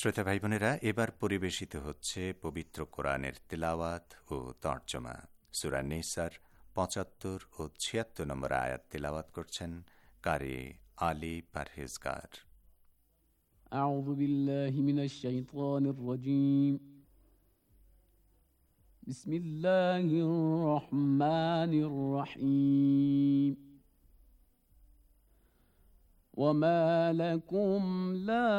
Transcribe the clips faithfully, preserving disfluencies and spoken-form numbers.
শ্রোতা ভাই বোনেরা, এবার পরিবেশিত হচ্ছে পবিত্র কোরআনের তিলাওয়াত ও তর্জমা। সূরা নিসার পঁচাত্তর ও ছিয়াত্তর নম্বর আয়াত তিলাওয়াত করছেন কারি আলী পারহেজগার। আউযু বিল্লাহি মিনাশ শাইতানির রাজীম। বিসমিল্লাহির রহমানির রহিম। وما لكم لا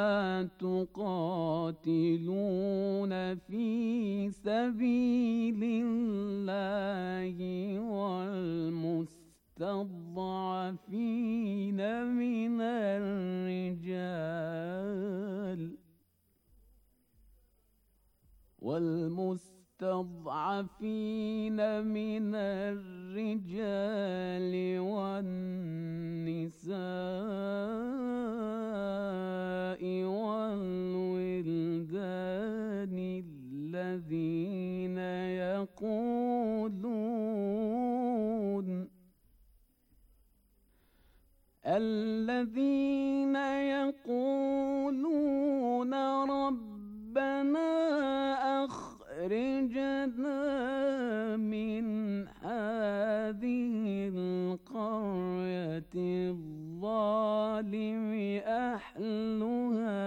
تقاتلون في سبيل الله والمستضعفين من الرجال والمستضعفين من الرجال والنساء والولدان الذين يقولون الذين يقولون ربنا أخرجنا من هذه القرية الظالم أهلها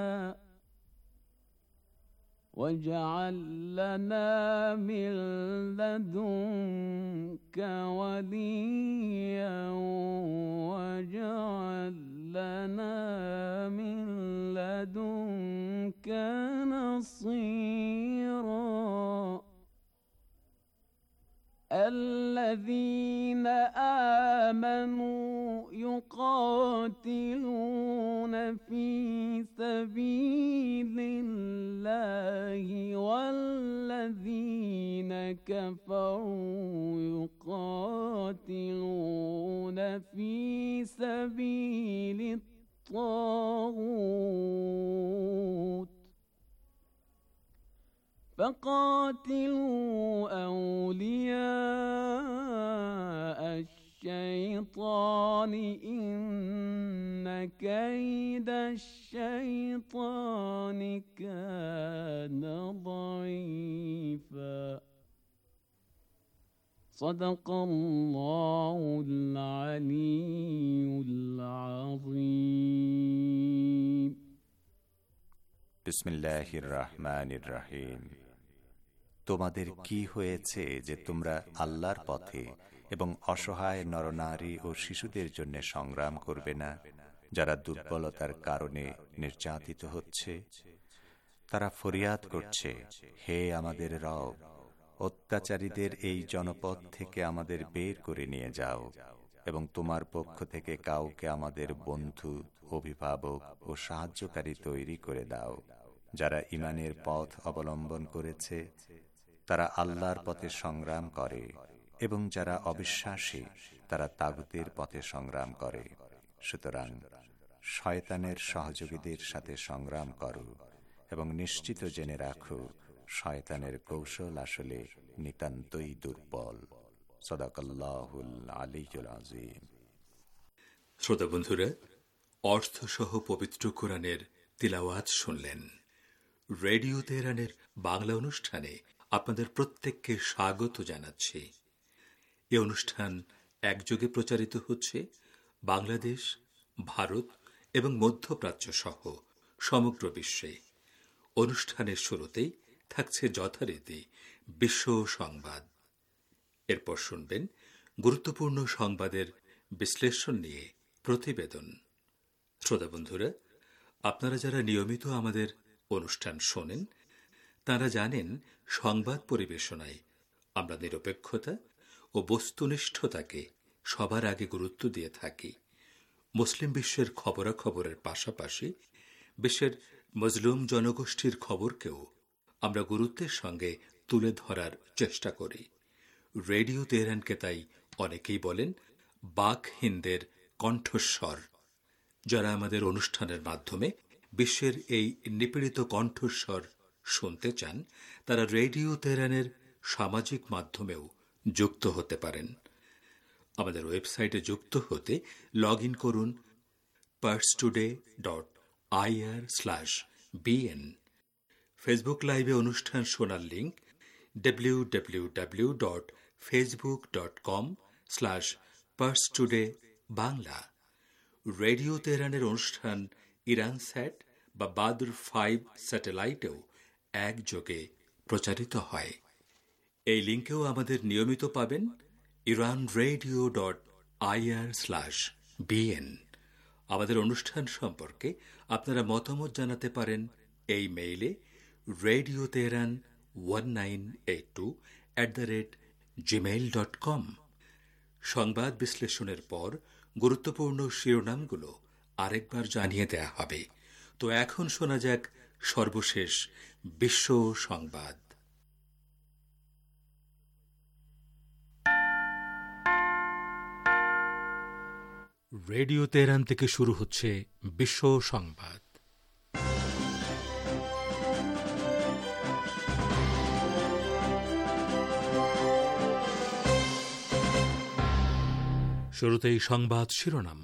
واجعل لنا من لدنك وليا واجعل لنا من لدنك نصيرا. الذين آمنوا يقاتلون في سبيل الله والذين كفروا يقاتلون في سبيل الطاغوت فقاتلوا أولياء الشيطان إن كيد الشيطان كان ضعيفا. صدق الله العلي العظيم. বিসমিল্লাহির রহমানির রহিম। তোমাদের কি হয়েছে যে তোমরা আল্লাহর পথে এবং অসহায় নরনারী ও শিশুদের জন্য সংগ্রাম করবে না, যারা দুর্বলতার কারণে নির্যাতিত হচ্ছে? তারা ফরিয়াদ করছে, হে আমাদের রব, অত্যাচারীদের এই জনপদ থেকে আমাদের বের করে নিয়ে যাও এবং তোমার পক্ষ থেকে কাউকে আমাদের বন্ধু, অভিভাবক ও সাহায্যকারী তৈরি করে দাও, যারা ঈমানের পথ অবলম্বন করেছে, তারা আল্লাহর পথে সংগ্রাম করে, এবং যারা অবিশ্বাসী তারা তাগুতের পথে সংগ্রাম করে। সুতরাং শয়তানের সহযোগীদের সাথে সংগ্রাম করো এবং নিশ্চিত জেনে রাখো, শয়তানের কৌশল আসলে নিতান্তই দুর্বল। সাদাকাল্লাহুল আলিয়্যুল আযীম। শ্রোতা বন্ধুরা, অর্থসহ পবিত্র কোরআনের তিলাওয়াত শুনলেন। রেডিও তেহরানের বাংলা অনুষ্ঠানে আপনাদের প্রত্যেককে স্বাগত জানাচ্ছি। এই অনুষ্ঠান একযোগে প্রচারিত হচ্ছে বাংলাদেশ, ভারত এবং মধ্যপ্রাচ্য সহ সমগ্র বিশ্বে। অনুষ্ঠানের শুরুতেই থাকছে যথারীতি বিশ্ব সংবাদ। এরপর শুনবেন গুরুত্বপূর্ণ সংবাদের বিশ্লেষণ নিয়ে প্রতিবেদন। শ্রোতা বন্ধুরা, আপনারা যারা নিয়মিত আমাদের অনুষ্ঠান শোনেন তারা জানেন, সংবাদ পরিবেশনায় আমরা নিরপেক্ষতা ও বস্তুনিষ্ঠতাকে সবার আগে গুরুত্ব দিয়ে থাকি। মুসলিম বিশ্বের খবরাখবরের পাশাপাশি বিশ্বের মজলুম জনগোষ্ঠীর খবরকেও আমরা গুরুত্বের সঙ্গে তুলে ধরার চেষ্টা করি। রেডিও তেহরানকে তাই অনেকেই বলেন বাক হিন্দের কণ্ঠস্বর। যারা আমাদের অনুষ্ঠানের মাধ্যমে বিশ্বের এই নিপীড়িত কণ্ঠস্বর শুনতে চান, তারা রেডিও তেহরানের সামাজিক মাধ্যমেও যুক্ত হতে পারেন। আমাদের ওয়েবসাইটে যুক্ত হতে লগ ইন করুন Pars today dot IR slash BN. Facebook লাইভে অনুষ্ঠান শোনার link W W W dot Facebook dot com slash Pars today Bangla. Radio তেহরানের অনুষ্ঠান ইরান স্যাট বা বাদর ফাইভ স্যাটেলাইটেও একযোগে প্রচারিত হয়। এই লিঙ্কেও আমাদের নিয়মিত পাবেন Iran radio dot IR slash BN. আমাদের অনুষ্ঠান সম্পর্কে আপনারা মতামত জানাতে পারেন এই মেইলে radio Tehran one nine eight two at the rate Gmail dot com. সংবাদ বিশ্লেষণের পর গুরুত্বপূর্ণ শিরোনামগুলো আরেকবার জানিয়ে দেয়া হবে। তো এখন শোনা যাক সর্বশেষ বিশ্ব সংবাদ। রেডিও তেহরান থেকে শুরু হচ্ছে বিশ্ব সংবাদ। শুরুতেই সংবাদ শিরোনাম।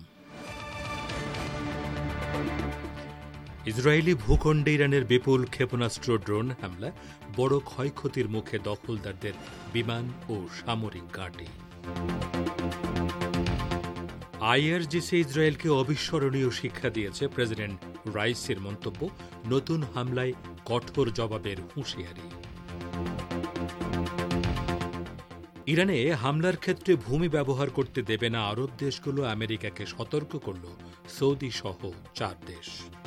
ইসরায়েলি ভূখণ্ডে ইরানের বিপুল ক্ষেপণাস্ত্র ড্রোন হামলা, বড় ক্ষয়ক্ষতির মুখে দখলদারদের বিমান ও সামরিক ঘাঁটি। আইআরজিসি ইসরায়েলকে অবিস্মরণীয় শিক্ষা দিয়েছে, প্রেসিডেন্ট রাইসির মন্তব্য। নতুন হামলায় কঠোর জবাবের হুঁশিয়ারি। ইরানে হামলার ক্ষেত্রে ভূমি ব্যবহার করতে দেবে না আরব দেশগুলো, আমেরিকাকে সতর্ক করল সৌদি সহ চার দেশ।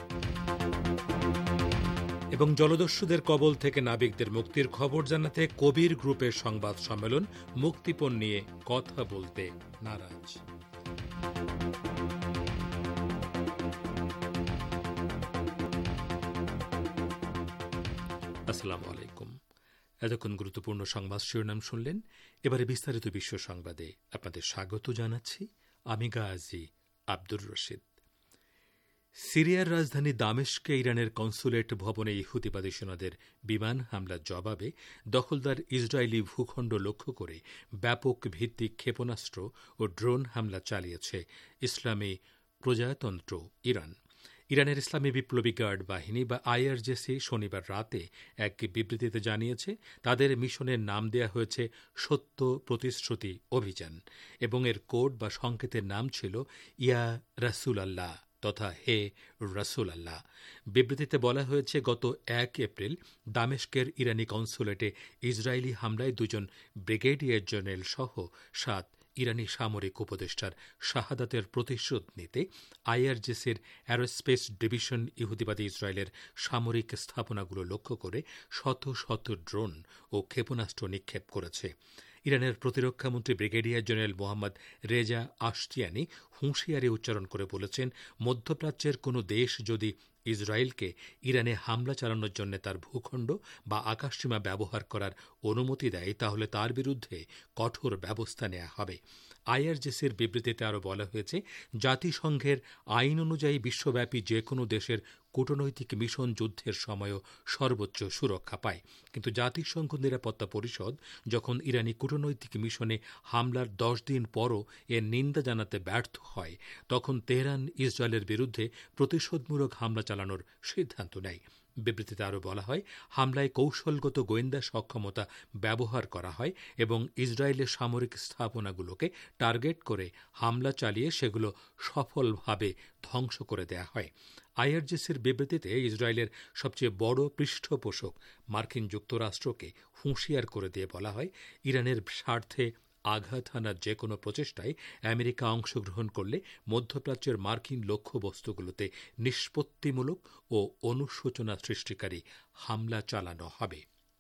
এবং জলদস্যুদের কবল থেকে নাবিকদের মুক্তির খবর জানাতে কবির গ্রুপের সংবাদ সম্মেলন, মুক্তিপণ নিয়ে কথা বলতে নারাজ। আসসালামু আলাইকুম। এতক্ষণ গুরুত্বপূর্ণ সংবাদ শিরোনাম শুনলেন। এবারে বিস্তারিত বিশ্ব সংবাদে আপনাদের স্বাগত জানাচ্ছি। আমি গাজী আব্দুর রশিদ। সিরিয়ার রাজধানী দামেস্কে ইরানের কনসুলেট ভবনে ইহুদিবাদী সেনাদের বিমান হামলার জবাবে দখলদার ইসরায়েলি ভূখণ্ড লক্ষ্য করে ব্যাপক ভিত্তিক ক্ষেপণাস্ত্র ও ড্রোন হামলা চালিয়েছে ইসলামী প্রজাতন্ত্র ইরান। ইরানের ইসলামী বিপ্লবী গার্ড বাহিনী বা আইআরজিসি শনিবার রাতে এক বিবৃতিতে জানিয়েছে, তাদের মিশনের নাম দেয়া হয়েছে সত্য প্রতিশ্রুতি অভিযান এবং এর কোড বা সংকেতের নাম ছিল ইয়া রাসূল আল্লাহ তথা হে রাসূল আল্লাহ। বিবৃতিতে বলা হয়েছে, গত এক এপ্রিল দামেস্কের ইরানি কনসুলেটে ইসরায়েলি হামলায় দুজন ব্রিগেডিয়ার জেনারেল সহ সাত ইরানি সামরিক উপদেষ্টার শাহাদাতের প্রতিশোধ নিতে আইআরজিসির অ্যারোস্পেস ডিভিশন ইহুদিবাদী ইসরায়েলের সামরিক স্থাপনাগুলো লক্ষ্য করে শত শত ড্রোন ও ক্ষেপণাস্ত্র নিক্ষেপ করেছে। ইরানের প্রতিরক্ষামন্ত্রী brigadier general Mohammad Reza Ashtiani হুঁশিয়ারি উচ্চারণ করে বলেছেন, মধ্যপ্রাচ্যের কোনো দেশ যদি ইসরায়েলকে ইরানে হামলা চালানোর জন্য তার ভূখণ্ড বা আকাশসীমা ব্যবহার করার অনুমতি দেয়, তাহলে তার বিরুদ্ধে কঠোর ব্যবস্থা নেওয়া হবে। আইআরজিসির বিবৃতিতে আরও বলা হয়েছে, জাতিসংঘের আইন অনুযায়ী বিশ্বব্যাপী যে কোনো দেশের কূটনৈতিক মিশন যুদ্ধের সময়ও সর্বোচ্চ সুরক্ষা পায়। কিন্তু জাতিসংঘ নিরাপত্তা পরিষদ যখন ইরানি কূটনৈতিক মিশনে হামলার দশ দিন পরও এর নিন্দা জানাতে ব্যর্থ হয়, তখন তেহরান ইসরায়েলের বিরুদ্ধে প্রতিশোধমূলক হামলা চালানোর সিদ্ধান্ত নেয়। বিবৃতিতে আরও বলা হয়, হামলায় কৌশলগত গোয়েন্দা সক্ষমতা ব্যবহার করা হয় এবং ইসরায়েলের সামরিক স্থাপনাগুলোকে টার্গেট করে হামলা চালিয়ে সেগুলো সফলভাবে ধ্বংস করে দেয়া হয়। আইআরজিসির বিবৃতিতে ইসরায়েলের সবচেয়ে বড় পৃষ্ঠপোষক মার্কিন যুক্তরাষ্ট্রকে হুঁশিয়ার করে দিয়ে বলা হয়, ইরানের স্বার্থে আঘাত হানার যে কোনো প্রচেষ্টায় আমেরিকা অংশগ্রহণ করলে মধ্যপ্রাচ্যের মার্কিন লক্ষ্যবস্তুগুলোতে নিষ্পত্তিমূলক ও অনুশোচনা সৃষ্টিকারী হামলা চালানো হবে।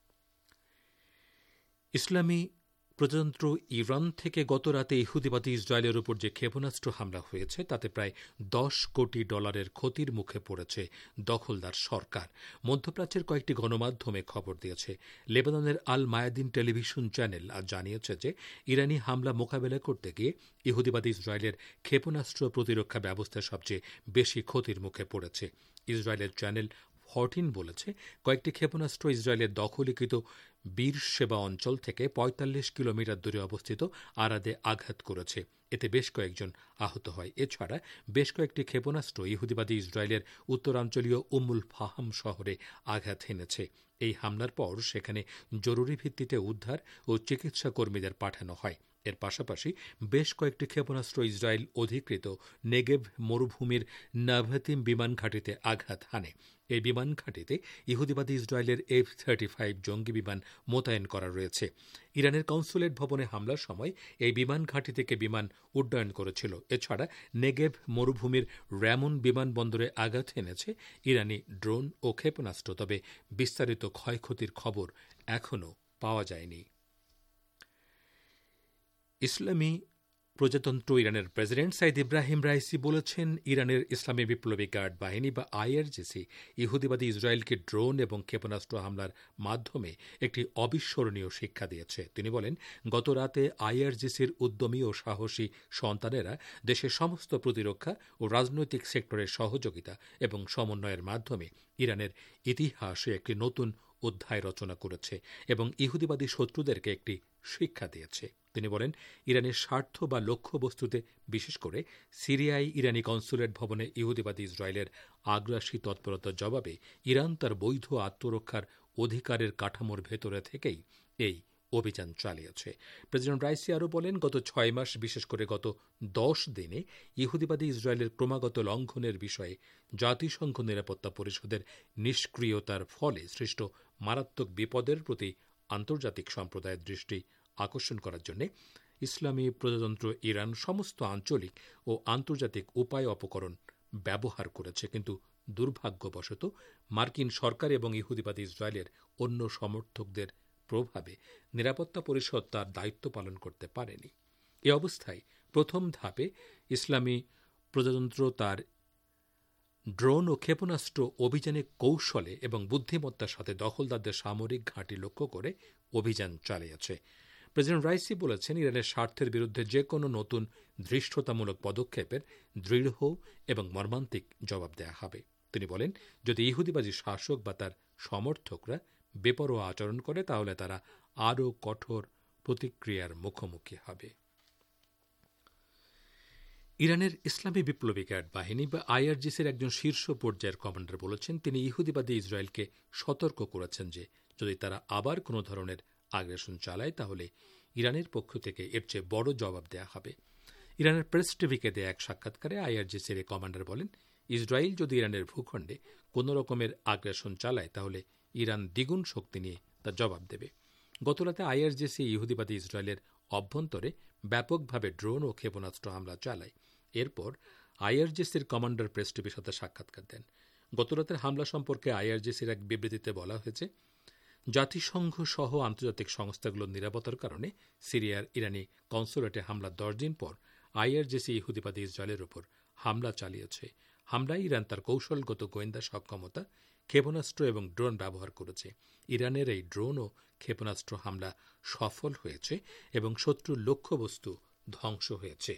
ইসলামী প্রজাতন্ত্র ইরান থেকে গত রাতে ইহুদিবাদী ইসরায়েলের উপর যে ক্ষেপণাস্ত্র হামলা হয়েছে তাতে প্রায় দশ কোটি ডলারের ক্ষতির মুখে পড়েছে দখলদার সরকার। মধ্যপ্রাচ্যের কয়েকটি গণমাধ্যমে খবর দিয়েছে। লেবাননের আল মায়াদিন টেলিভিশন চ্যানেল আজ জানিয়েছে যে ইরানি হামলা মোকাবেলা করতে গিয়ে ইহুদিবাদী ইসরায়েলের ক্ষেপণাস্ত্র প্রতিরক্ষা ব্যবস্থা সবচেয়ে বেশি ক্ষতির মুখে পড়েছে। ইসরায়েলের চ্যানেল ফরটিন বলেছে, কয়েকটি ক্ষেপণাস্ত্র ইসরায়েলের দখলীকৃত বীর সেবা অঞ্চল থেকে পঁয়তাল্লিশ কিলোমিটার দূরে অবস্থিত আরাদে আঘাত করেছে। এতে বেশ কয়েকজন আহত হয়। এছাড়া বেশ কয়েকটি ক্ষেপণাস্ত্র ইহুদিবাদী ইসরায়েলের উত্তরাঞ্চলীয় উম্মুল ফাহাম শহরে আঘাত হেনেছে। এই হামলার পর সেখানে জরুরি ভিত্তিতে উদ্ধার ও চিকিৎসা কর্মীদের পাঠানো হয়। এর পাশাপাশি বেশ কয়েকটি ক্ষেপণাস্ত্র ইসরায়েল অধিকৃত নেগেভ মরুভূমির নাভাতিম বিমান ঘাঁটিতে আঘাত হানে। এই বিমান ঘাঁটিতে ইহুদিবাদী ইসরায়েলের এফ থার্টি ফাইভ জঙ্গি বিমান মোতায়েন করা রয়েছে। ইরানের কনসুলেট ভবনে হামলার সময় এই বিমান ঘাঁটি থেকে বিমান উড্ডয়ন করেছিল। এছাড়া নেগেভ মরুভূমির র্যামন বিমানবন্দরে আঘাত এনেছে ইরানি ড্রোন ও ক্ষেপণাস্ত্র। তবে বিস্তারিত ক্ষয়ক্ষতির খবর এখনও পাওয়া যায়নি। ইসলামী প্রজাতন্ত্র ইরানের প্রেসিডেন্ট সাইদ ইব্রাহিম রাইসি বলেছেন, ইরানের ইসলামী বিপ্লবী গার্ড বাহিনী বা আইআরজিসি ইহুদিবাদী ইসরায়েলকে ড্রোন এবং ক্ষেপণাস্ত্র হামলার মাধ্যমে একটি অবিস্মরণীয় শিক্ষা দিয়েছে। তিনি বলেন, গত রাতে আইআরজিসির উদ্যমী ও সাহসী সন্তানেরা দেশের সমস্ত প্রতিরক্ষা ও রাজনৈতিক সেক্টরের সহযোগিতা এবং সমন্বয়ের মাধ্যমে ইরানের ইতিহাসে একটি নতুন অধ্যায় রচনা করেছে এবং ইহুদিবাদী শত্রুদেরকে একটি শিক্ষা দিয়েছে। তিনি বলেন, ইরানের স্বার্থ বা লক্ষ্যবস্তুতে, বিশেষ করে সিরিয়ায় ইরানি কনসুলেট ভবনে ইহুদিবাদী ইসরায়েলের আগ্রাসী তৎপরতার জবাবে ইরান তার বৈধ আত্মরক্ষার অধিকারের কাঠামোর ভেতরে থেকেই এই অভিযান চালিয়েছে। প্রেসিডেন্ট রাইসি আরও বলেন, গত ছয় মাস, বিশেষ করে গত দশ দিনে ইহুদিবাদী ইসরায়েলের ক্রমাগত লঙ্ঘনের বিষয়ে জাতিসংঘ নিরাপত্তা পরিষদের নিষ্ক্রিয়তার ফলে সৃষ্ট মারাত্মক বিপদের প্রতি আন্তর্জাতিক সম্প্রদায়ের দৃষ্টি আকর্ষণ করার জন্য ইসলামী প্রজাতন্ত্র ইরান সমস্ত আঞ্চলিক ও আন্তর্জাতিক উপায় অপকরণ ব্যবহার করেছে। কিন্তু দুর্ভাগ্যবশত মার্কিন সরকার এবং ইহুদিবাদী ইসরায়েলের অন্য সমর্থকদের প্রভাবে নিরাপত্তা পরিষদ তার দায়িত্ব পালন করতে পারেনি। এ অবস্থায় প্রথম ধাপে ইসলামী প্রজাতন্ত্র তার ড্রোন ও ক্ষেপণাস্ত্র অভিযানে কৌশলে এবং বুদ্ধিমত্তার সাথে দখলদারদের সামরিক ঘাঁটি লক্ষ্য করে অভিযান চালিয়েছে। প্রেসিডেন্ট রাইসি বলেছেন, ইরানের স্বার্থের বিরুদ্ধে যে কোনো নতুন ধৃষ্টতামূলক পদক্ষেপের দৃঢ় এবং মর্মান্তিক জবাব দেওয়া হবে। তিনি বলেন, যদি ইহুদিবাদী শাসক বা তার সমর্থকরা বেপরোয়া আচরণ করে তাহলে তারা আরও কঠোর প্রতিক্রিয়ার মুখোমুখি হবে। ইরানের ইসলামী বিপ্লবী গার্ড বাহিনী বা আইআরজিসির একজন শীর্ষ পর্যায়ের কমান্ডার বলেছেন, তিনি ইহুদিবাদী ইসরায়েলকে সতর্ক করেছেন যে যদি তারা আবার কোনো ধরনের আগ্রাসন চালায় তাহলে ইরানের পক্ষ থেকে এর চেয়ে বড় জবাব দেওয়া হবে। ইরানের প্রেস টিভিকে দেয়া এক সাক্ষাৎকারে আইআরজিসির এই কমান্ডার বলেন, ইসরায়েল যদি ইরানের ভূখণ্ডে কোনো রকমের আগ্রাসন চালায় তাহলে ইরান দ্বিগুণ শক্তি নিয়ে তার জবাব দেবে। গতরাতে আইআরজিসি ইহুদিবাদী ইসরায়েলের অভ্যন্তরে ব্যাপকভাবে ড্রোন ও ক্ষেপণাস্ত্র হামলা চালায়। এরপর আইআরজিসির কমান্ডার প্রেস টিভির সাথে সাক্ষাৎকার দেন। গতরাতের হামলা সম্পর্কে আইআরজিসির এক বিবৃতিতে বলা হয়েছে, জাতিসংঘ সহ আন্তর্জাতিক সংস্থাগুলোর নিরাপত্তার কারণে সিরিয়ার ইরানি কনসুলেটে হামলার দশ দিন পর আইআরজিসি ইহুদিবাদী ইসরায়েলের উপর হামলা চালিয়েছে। হামলায় ইরান তার কৌশলগত গোয়েন্দা সক্ষমতা, ক্ষেপণাস্ত্র এবং ড্রোন ব্যবহার করেছে। ইরানের এই ড্রোন ও ক্ষেপণাস্ত্র হামলা সফল হয়েছে এবং শত্রুর লক্ষ্যবস্তু ধ্বংস হয়েছে।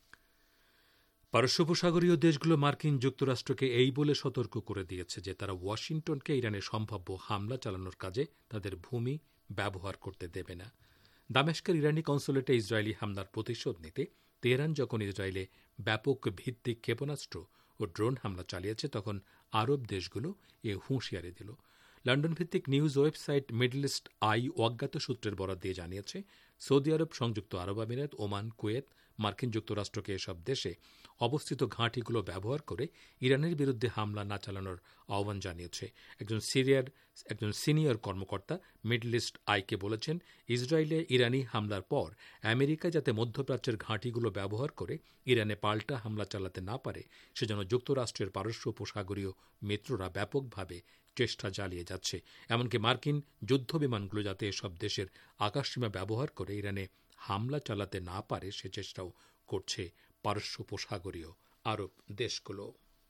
পারস্য উপসাগরীয় দেশগুলো মার্কিন যুক্তরাষ্ট্রকে এই বলে সতর্ক করে দিয়েছে যে তারা ওয়াশিংটনকে ইরানের সম্ভাব্য হামলা চালানোর কাজে তাদের ভূমি ব্যবহার করতে দেবে না। দামেস্কের ইরানি কনসুলেটে ইসরায়েলি হামলার প্রতিশোধ নিতে তেহরান যখন ইসরায়েলে ব্যাপক ভিত্তিক ক্ষেপণাস্ত্র ও ড্রোন হামলা চালিয়েছে তখন আরব দেশগুলো এ হুঁশিয়ারি দিল। লন্ডন ভিত্তিক news website Middle East Eye অজ্ঞাত সূত্রের বরাত দিয়ে জানিয়েছে, সৌদি আরব, সংযুক্ত আরব আমিরাত, ওমান, কুয়েত মার্কিন যুক্তরাষ্ট্রকে এসব দেশে অবস্থিত ঘাঁটিগুলো ব্যবহার করে ইরানের বিরুদ্ধে হামলা না চালানোর আহ্বান জানিয়েছে। একজন সিরিয়ার একজন সিনিয়র কর্মকর্তা মিডল ইস্ট আইকে বলেছেন, ইসরায়েলে ইরানি হামলার পর আমেরিকা যাতে মধ্যপ্রাচ্যের ঘাঁটিগুলো ব্যবহার করে ইরানে পাল্টা হামলা চালাতে না পারে সেজন্য যুক্তরাষ্ট্রের পারস্য উপসাগরীয় মিত্ররা ব্যাপকভাবে চেষ্টা চালিয়ে যাচ্ছে। এমনকি মার্কিন যুদ্ধ বিমানগুলো যাতে এসব দেশের আকাশসীমা ব্যবহার করে ইরানে হামলা চালাতে না পারে সে চেষ্টাও করছে পারস্য উপসাগরীয় আরব দেশগুলো।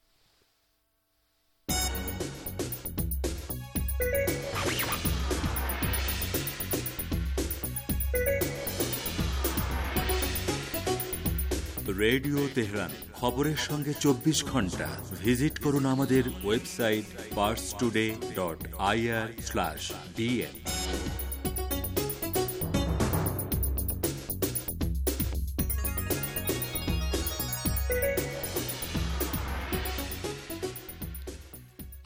রেডিও তেহরান, খবরের সঙ্গে চব্বিশ ঘন্টা। ভিজিট করুন আমাদের website Pars today dot IR slash DN.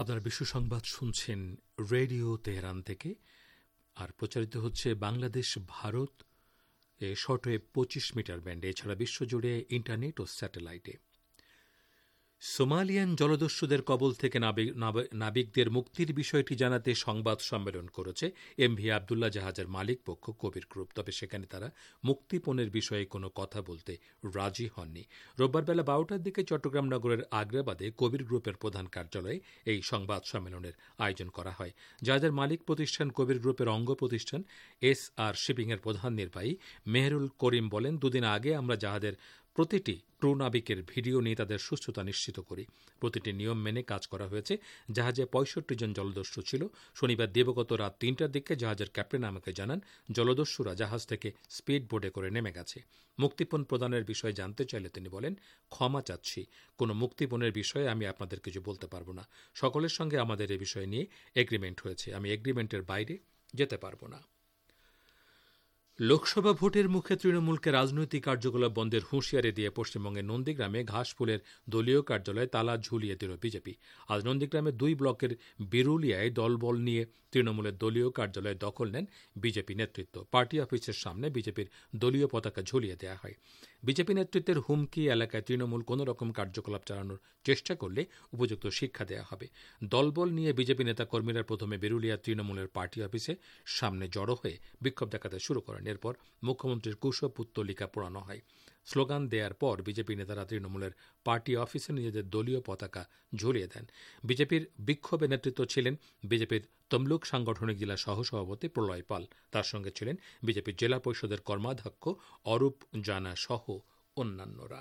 আপনারা বিশ্ব সংবাদ শুনছেন রেডিও তেহরান থেকে, আর প্রচারিত হচ্ছে বাংলাদেশ ভারত শর্টওয়েভ পঁচিশ মিটার ব্যান্ডে, এছাড়া বিশ্বজুড়ে ইন্টারনেট ও স্যাটেলাইটে। সোমালিয়ান জলদস্যুদের কবল থেকে নাবিকদের মুক্তির বিষয়টি জানাতে সংবাদ সম্মেলন করেছে এমভি আবদুল্লাহ জাহাজের মালিক পক্ষ কবির গ্রুপ। তবে সেখানে তারা মুক্তিপণের বিষয়ে কোনো কথা বলতে রাজি হননি। রোববার বেলা বারোটার দিকে চট্টগ্রাম নগরের আগ্রাবাদে কবির গ্রুপের প্রধান কার্যালয়ে এই সংবাদ সম্মেলনের আয়োজন করা হয়। জাহাজের মালিক প্রতিষ্ঠান কবির গ্রুপের অঙ্গ প্রতিষ্ঠান এস আর শিপিংয়ের প্রধান নির্বাহী মেহরুল করিম বলেন, দুদিন আগে আমরা জাহাজের প্রতিটি ক্রু নাবিকের ভিডিও নিয়ে তাদের সুস্থতা নিশ্চিত করি। প্রতিটি নিয়ম মেনে কাজ করা হয়েছে। জাহাজে পঁয়ষট্টি জন জলদস্যু ছিল। শনিবার দিবগত রাত তিনটার দিকে জাহাজের ক্যাপ্টেন আমাকে জানান, জলদস্যুরা জাহাজ থেকে স্পিড বোটে করে নেমে গেছে। মুক্তিপণ প্রদানের বিষয়ে জানতে চাইলে তিনি বলেন, ক্ষমা চাচ্ছি, কোনো মুক্তিপণের বিষয়ে আমি আপনাদের কিছু বলতে পারব না। সকলের সঙ্গে আমাদের এ বিষয় নিয়ে এগ্রিমেন্ট হয়েছে, আমি এগ্রিমেন্টের বাইরে যেতে পারব না। লোকসভা ভোটের মুখে তৃণমূলকে রাজনৈতিক কার্যকলাপ বন্ধের হুঁশিয়ারি দিয়ে পশ্চিমবঙ্গের নন্দীগ্রামে ঘাসফুলের দলীয় কার্যালয়ে তালা ঝুলিয়ে দিল বিজেপি। আজ নন্দীগ্রামের দুই ব্লকের বিরুলিয়ায় দলবল নিয়ে তৃণমূলের দলীয় কার্যালয়ে দখল নেন বিজেপি নেতৃত্ব। পার্টি অফিসের সামনে বিজেপির দলীয় পতাকা ঝুলিয়ে দেওয়া হয়। বিজেপি নেতৃত্বের হুমকি, এলাকায় তৃণমূল কোনো রকম কার্যকলাপ চালানোর চেষ্টা করলে উপযুক্ত শিক্ষা দেওয়া হবে। দলবল নিয়ে বিজেপি নেতাকর্মীরা প্রথমে বিরুলিয়া তৃণমূলের পার্টি অফিসে সামনে জড়ো হয়ে বিক্ষোভ দেখাতে শুরু করেন। এরপর মুখ্যমন্ত্রীর কুশপুত্তলিকা পোড়ানো হয়। স্লোগান দেওয়ার পর বিজেপি নেতারা তৃণমূলের পার্টি অফিসে নিজেদের দলীয় পতাকা ঝুলিয়ে দেন। বিজেপির বিক্ষোভে নেতৃত্ব ছিলেন বিজেপির তমলুক সাংগঠনিক জেলা সহসভাপতি প্রলয় পাল। তার সঙ্গে ছিলেন বিজেপির জেলা পরিষদের কর্মাধ্যক্ষ অরূপ জানা সহ অন্যান্যরা।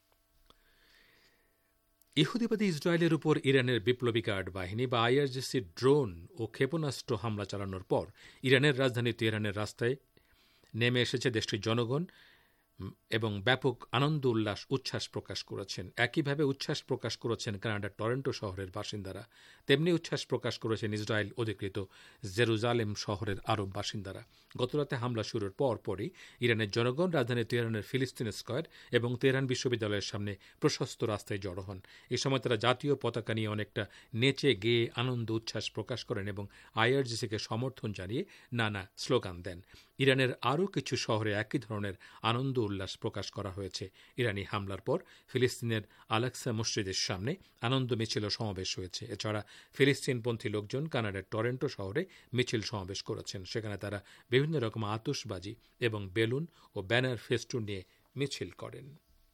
ইহুদিবাদী ইসরায়েলের উপর ইরানের বিপ্লবী গার্ড বাহিনী বা আইআরজিসি ড্রোন ও ক্ষেপণাস্ত্র হামলা চালানোর পর ইরানের রাজধানী তেহরানের রাস্তায় নেমে এসেছে দেশটির জনগণ এবং ব্যাপক আনন্দ উল্লাস উচ্ছ্বাস প্রকাশ করেছেন। একইভাবে উচ্ছ্বাস প্রকাশ করেছেন কানাডার টরন্টো শহরের বাসিন্দারা। তেমনি উচ্ছ্বাস প্রকাশ করেছেন ইসরায়েল অধিকৃত জেরুজালেম শহরের আরব বাসিন্দারা। গতরাতে হামলা শুরুর পর পরই ইরানের জনগণ রাজধানী তেহরানের ফিলিস্তিন স্কয়ার এবং তেহরান বিশ্ববিদ্যালয়ের সামনে প্রশস্ত রাস্তায় জড়ো হন। এই সময় তারা জাতীয় পতাকা নিয়ে অনেকটা নেচে গেয়ে আনন্দ উচ্ছ্বাস প্রকাশ করেন এবং আইআরজিসিকে সমর্থন জানিয়ে নানা স্লোগান দেন। ইরানের আরও কিছু শহরে একই ধরনের আনন্দ উল্লাস প্রকাশ করা হয়েছে। ইরানি হামলার পর ফিলিস্তিনের আলাক্সা মসজিদের সামনে আনন্দ মিছিল ও সমাবেশ হয়েছে। এছাড়া ফিলিস্তিনপন্থী লোকজন কানাডার টরন্টো শহরে মিছিল সমাবেশ করেছেন। সেখানে তারা বিভিন্ন রকম আতশবাজি এবং বেলুন ও ব্যানার ফেস্টুন নিয়ে মিছিল করেন।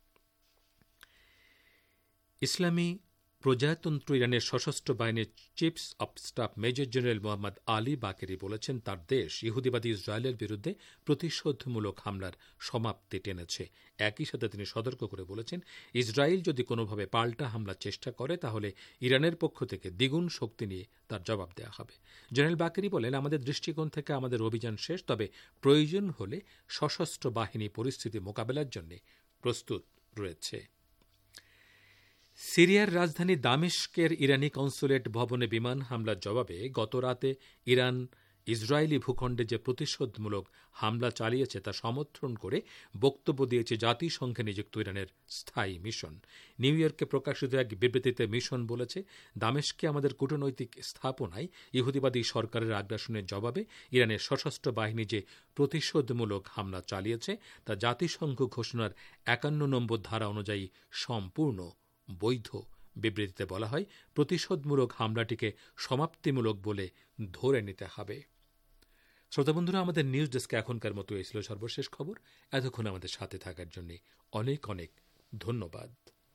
ইসলামী প্রজাতন্ত্র ইরানের সশস্ত্র বাহিনীর chief of staff major general Mohammad Ali Bagheri বলেছেন, তার দেশ ইহুদিবাদী ইসরায়েলের বিরুদ্ধে প্রতিশোধমূলক হামলার সমাপ্তি টেনেছে। একই সাথে তিনি সতর্ক করে বলেছেন, ইসরায়েল যদি কোনোভাবে পাল্টা হামলার চেষ্টা করে তাহলে ইরানের পক্ষ থেকে দ্বিগুণ শক্তি নিয়ে তার জবাব দেওয়া হবে। জেনারেল বাকেরি বলেন, আমাদের দৃষ্টিকোণ থেকে আমাদের অভিযান শেষ, তবে প্রয়োজন হলে সশস্ত্র বাহিনী পরিস্থিতি মোকাবেলার জন্য প্রস্তুত রয়েছে। সিরিয়ার রাজধানী দামেস্কের ইরানি কনসুলেট ভবনে বিমান হামলার জবাবে গতরাতে ইরান ইসরায়েলি ভূখণ্ডে যে প্রতিশোধমূলক হামলা চালিয়েছে তা সমর্থন করে বক্তব্য দিয়েছে জাতিসংঘে নিযুক্ত ইরানের স্থায়ী মিশন। নিউ ইয়র্কে প্রকাশিত এক বিবৃতিতে মিশন বলেছে, দামেস্কে আমাদের কূটনৈতিক স্থাপনায় ইহুদিবাদী সরকারের আগ্রাসনের জবাবে ইরানের সশস্ত্র বাহিনী যে প্রতিশোধমূলক হামলা চালিয়েছে তা জাতিসংঘ ঘোষণার একান্ন নম্বর ধারা অনুযায়ী সম্পূর্ণ বৈধ। বিবৃতিতে বলা হয়, প্রতিশোধমূলক হামলাটিকে সমাপ্তিমূলক বলে ধরে নিতে হবে। শ্রোতাবন্ধুরা, আমাদের নিউজ ডেস্কে এখনকার মতো এই ছিল সর্বশেষ খবর। এতক্ষণ আমাদের সাথে থাকার জন্য অনেক অনেক ধন্যবাদ।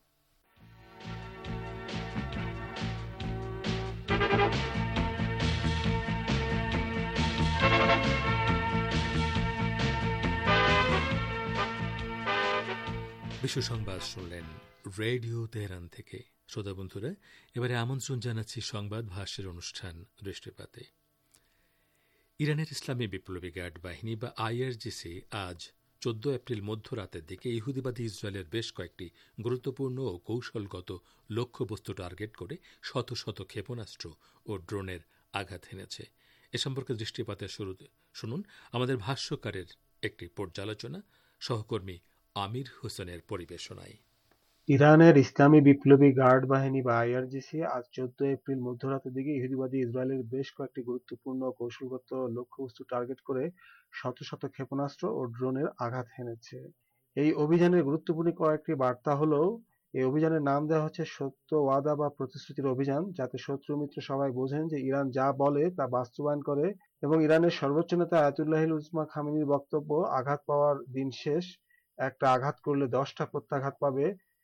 বিশ্ব সংবাদ শুনলেন রেডিও তেহরান থেকে। শ্রোতা বন্ধুরা, এবারে আমন্ত্রণ জানাচ্ছি সংবাদ ভাষ্যের অনুষ্ঠান দৃষ্টিপাতে। ইরানের ইসলামী বিপ্লবী গার্ড বাহিনী বা আইআরজিসি আজ চোদ্দ এপ্রিল মধ্যরাতের দিকে ইহুদিবাদী ইসরায়েলের বেশ কয়েকটি গুরুত্বপূর্ণ ও কৌশলগত লক্ষ্যবস্তু টার্গেট করে শত শত ক্ষেপণাস্ত্র ও ড্রোনের আঘাত হেনেছে। এ সম্পর্কে দৃষ্টিপাতের শুরুতে শুনুন আমাদের ভাষ্যকারের একটি পর্যালোচনা, সহকর্মী আমির হোসেনের পরিবেশনায়। ইরানের ইসলামী বিপ্লবী গার্ড বাহিনী বা আইআরজিসি আজ চৌদ্দ এপ্রিল মধ্যরাতের দিকে ইহুদিবাদী ইসরায়েলের বেশ কয়েকটি গুরুত্বপূর্ণ কৌশলগত লক্ষ্যবস্তু টার্গেট করে শত শত ক্ষেপণাস্ত্র ও ড্রোনের আঘাত হেনেছে। এই অভিযানের গুরুত্বপূর্ণ কয়েকটি বার্তা হলো, এই অভিযানের নাম দেওয়া হচ্ছে সত্য ওয়াদা বা প্রতিশ্রুতির অভিযান, যাতে শত্রু মিত্র সবাই বোঝেন যে ইরান যা বলে তা বাস্তবায়ন করে এবং ইরানের সর্বোচ্চ নেতা আয়াতুল্লাহিল উজমা খামেনির বক্তব্য আঘাত পাওয়ার দিন শেষ, একটা আঘাত করলে দশটা প্রত্যাঘাত পাবে,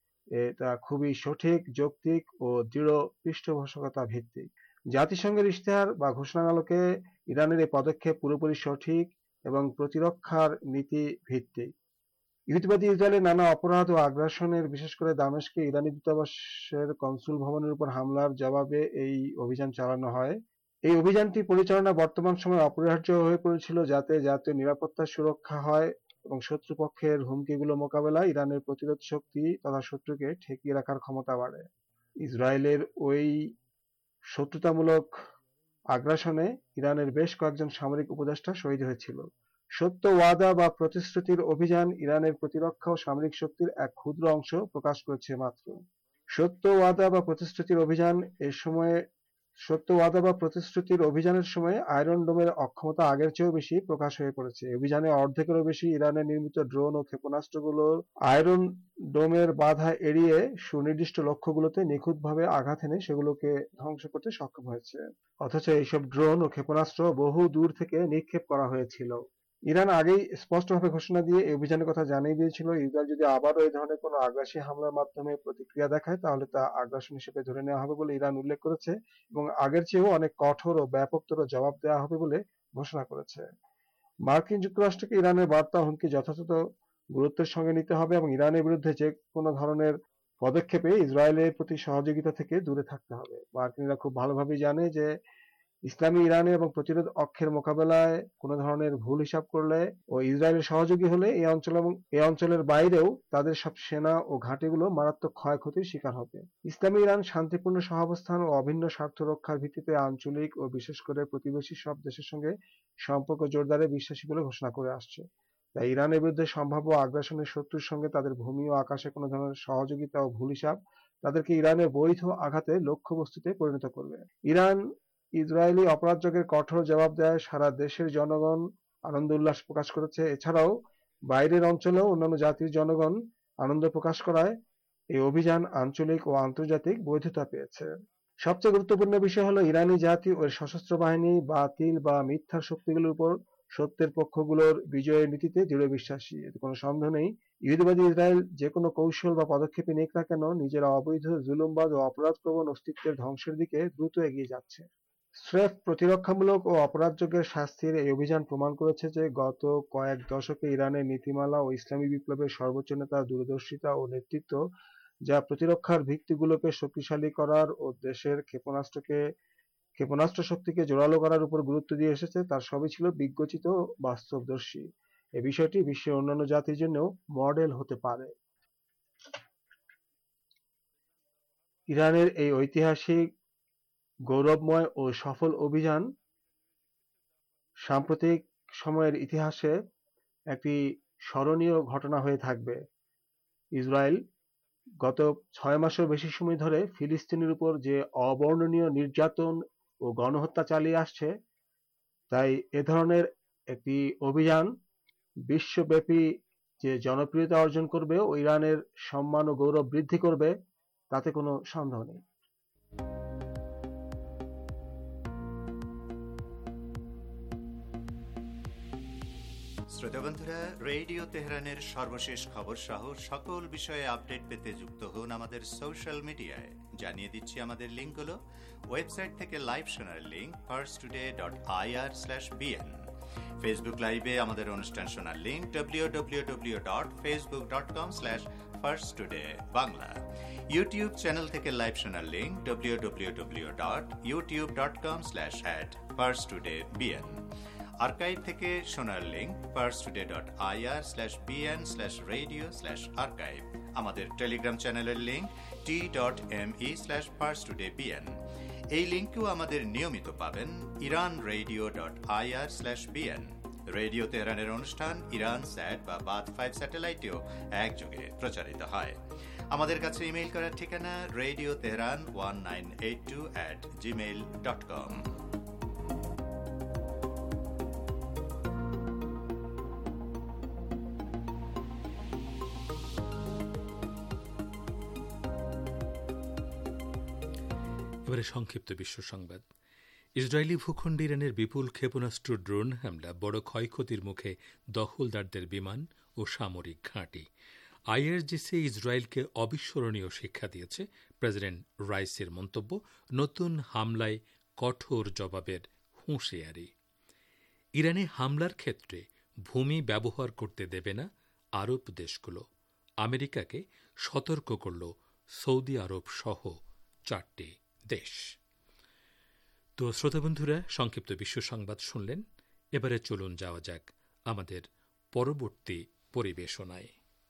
এটা খুবই সঠিক, যৌক্তিক ও দৃঢ় পৃষ্ঠপোষকতা ভিত্তিক। জাতিসংঘের ইশতেহার বা ঘোষণার আলোকে ইরানের এই পদক্ষেপ পুরোপুরি সঠিক এবং প্রতিরক্ষার নীতি ভিত্তিক। ইহুদিবাদী ইসরায়েলের নানা অপরাধ ও আগ্রাসনের, বিশেষ করে দামেস্কে ইরানি দূতাবাসের কনসুল ভবনের উপর হামলার জবাবে এই অভিযান চালানো হয়। এই অভিযানটি পরিচালনা বর্তমান সময়ে অপরিহার্য হয়ে পড়েছিল, যাতে জাতীয় নিরাপত্তার সুরক্ষা হয় এবং শত্রুপক্ষের হুমকিগুলো মোকাবেলায় ইরানের প্রতিরোধ শক্তি তথা শত্রুকে ঠেকিয়ে রাখার ক্ষমতা বাড়ে। ইসরায়েলের ওই শত্রুতামূলক আগ্রাসনে ইরানের বেশ কয়েকজন সামরিক উপদেষ্টা শহীদ হয়েছিল। সত্য ওয়াদা বা প্রতিশ্রুতির অভিযান ইরানের প্রতিরক্ষা ও সামরিক শক্তির এক ক্ষুদ্র অংশ প্রকাশ করেছে মাত্র। সত্য ওয়াদা বা প্রতিশ্রুতির অভিযান এর সময়ে সত্য ওয়াদা বা প্রতিশ্রুতির অভিযানের সময় আয়রন ডোমের অক্ষমতা আগের চেয়েও বেশি প্রকাশ হয়ে পড়েছে। অভিযানে অর্ধেকেরও বেশি ইরানের নির্মিত ড্রোন ও ক্ষেপণাস্ত্রগুলোর আয়রন ডোমের বাধা এড়িয়ে সুনির্দিষ্ট লক্ষ্যগুলোতে নিখুঁতভাবে আঘাত এনে সেগুলোকে ধ্বংস করতে সক্ষম হয়েছে। অথচ এইসব ড্রোন ও ক্ষেপণাস্ত্র বহু দূর থেকে নিক্ষেপ করা হয়েছিল। ইরান আগেই স্পষ্টভাবে ঘোষণা দিয়ে এই অভিযানের কথা জানিয়ে দিয়েছিল, ইসরায়েল যদি আবারও এই ধরনের কোনো আগ্রাসী হামলার মাধ্যমে প্রতিক্রিয়া দেখায় তাহলে তা আগ্রাসন হিসেবে ধরে নেওয়া হবে বলে ইরান উল্লেখ করেছে এবং আগের চেয়েও অনেক কঠোর ও ব্যাপকতর জবাব দেওয়া হবে বলে ঘোষণা করেছে। মার্কিন যুক্তরাষ্ট্রকে ইরানের বার্তা হুমকি যথাযথ গুরুত্বের সঙ্গে নিতে হবে এবং ইরানের বিরুদ্ধে যে কোনো ধরনের পদক্ষেপে ইসরায়েলের প্রতি সহযোগিতা থেকে দূরে থাকতে হবে। মার্কিনরা খুব ভালোভাবেই জানে যে ইসলামী ইরানে এবং প্রতিরোধ অক্ষের মোকাবেলায় কোনো ধরনের ভুল হিসাব করলে ও ইসরায়েলের সহযোগী হলে এই অঞ্চল এবং এই অঞ্চলের বাইরেও তাদের সব সেনা ও ঘাঁটিগুলো মারাত্মক ক্ষয়ক্ষতির শিকার হবে। ইসলামী ইরান শান্তিপূর্ণ সহাবস্থান ও অভিন্ন স্বার্থ রক্ষার ভিত্তিতে আঞ্চলিক ও বিশেষ করে প্রতিবেশী সব দেশের সঙ্গে সম্পর্ক জোরদারে বিশ্বাসী বলে ঘোষণা করে আসছে। তাই ইরানের বিরুদ্ধে সম্ভাব্য আগ্রাসনের শত্রুর সঙ্গে তাদের ভূমি ও আকাশে কোনো ধরনের সহযোগিতা ও ভুল হিসাব তাদেরকে ইরানের বৈধ আঘাতে লক্ষ্যবস্তুতে পরিণত করবে। ইরান ইসরায়েলি অপরাধযোগের কঠোর জবাব দেয় সারা দেশের জনগণ আনন্দ উল্লাস প্রকাশ করেছে। এছাড়াও বাইরের অঞ্চলেও অন্যান্য জাতির জনগণ আনন্দ প্রকাশ করায় এই অভিযান আঞ্চলিক ও আন্তর্জাতিক বৈধতা পেয়েছে। সবচেয়ে গুরুত্বপূর্ণ বিষয় হলো ইরানি জাতি ও সশস্ত্র বাহিনী বাতিল বা মিথ্যার শক্তিগুলোর উপর সত্যের পক্ষগুলোর বিজয়ের নীতিতে দৃঢ় বিশ্বাসী। এতে কোনো সন্দেহ নেই, ইহুদিবাদী ইসরায়েল যে কোনো কৌশল বা পদক্ষেপে নিক না কেন নিজের অবৈধ জুলুমবাদ ও অপরাধপ্রবণ অস্তিত্বের ধ্বংসের দিকে দ্রুত এগিয়ে যাচ্ছে। স্রেফ প্রতিরক্ষামূলক ও অপরাধযোগ্যের শাস্তির এই অভিযান প্রমাণ করেছে যে গত কয়েক দশকে ইরানের নীতিমালা ও ইসলামী বিপ্লবের সর্বোচ্চ নেতার দূরদর্শিতা ও নেতৃত্ব, যা প্রতিরক্ষার ভিত্তিগুলোকে শক্তিশালী করার ও দেশের ক্ষেপণাস্ত্রকে ক্ষেপণাস্ত্র শক্তিকে জোরালো করার উপর গুরুত্ব দিয়ে এসেছে, তার সবই ছিল বিজ্ঞচিত ও বাস্তবদর্শী। এই বিষয়টি বিশ্বের অন্যান্য জাতির জন্যও মডেল হতে পারে। ইরানের এই ঐতিহাসিক, গৌরবময় ও সফল অভিযান সাম্প্রতিক সময়ের ইতিহাসে একটি স্মরণীয় ঘটনা হয়ে থাকবে। ইসরায়েল গত ছয় মাসের বেশি সময় ধরে ফিলিস্তিনের উপর যে অবর্ণনীয় নির্যাতন ও গণহত্যা চালিয়ে আসছে, তাই এ ধরনের একটি অভিযান বিশ্বব্যাপী যে জনপ্রিয়তা অর্জন করবে ও ইরানের সম্মান ও গৌরব বৃদ্ধি করবে তাতে কোনো সন্দেহ নেই। শ্রোতা বন্ধুরা, রেডিও তেহরানের সর্বশেষ খবর সহ সকল বিষয়ে আপডেট পেতে যুক্ত হন আমাদের সোশ্যাল মিডিয়ায়। জানিয়ে দিচ্ছি আমাদের লিঙ্কগুলো। ওয়েবসাইট থেকে লাইভ শোনার link first today dot IR slash BN. Facebook লাইভে আমাদের অনুষ্ঠান শোনার link W W W dot Facebook dot com slash first today Bangla. YouTube channel থেকে লাইভ শোনার link W W W dot YouTube dot com slash at first today BN. Archive থেকে শোনার link first today dot IR slash BN slash radio slash archive. আমাদের Telegram চ্যানেলের link T dot M E slash first today BN. এই লিঙ্কেও আমাদের নিয়মিত পাবেন Iran radio dot IR slash BN. Radio তেহরানের অনুষ্ঠান ইরান স্যাট বা বাদ ফাইভ স্যাটেলাইটেও একযোগে প্রচারিত হয়। আমাদের কাছে ইমেইল করার ঠিকানা radio Tehran one nine eight two at Gmail dot com. এবারে সংক্ষিপ্ত বিশ্ব সংবাদ। ইসরায়েলি ভূখণ্ডে ইরানের বিপুল ক্ষেপণাস্ত্র ড্রোন হামলা বড় ক্ষয়ক্ষতির মুখে দখলদারদের বিমান ও সামরিক ঘাঁটি। আইআরজিসি ইসরায়েলকে অবিস্মরণীয় শিক্ষা দিয়েছে, প্রেসিডেন্ট রাইসির মন্তব্য। নতুন হামলায় কঠোর জবাবের হুঁশিয়ারি। ইরানে হামলার ক্ষেত্রে ভূমি ব্যবহার করতে দেবে না আরব দেশগুলো। আমেরিকাকে সতর্ক করল সৌদি আরব সহ চারটি দেশ। তো শ্রোতাবন্ধুরা, সংক্ষিপ্ত বিশ্ব সংবাদ শুনলেন। এবারে চলুন যাওয়া যাক আমাদের পরবর্তী পরিবেশনায়।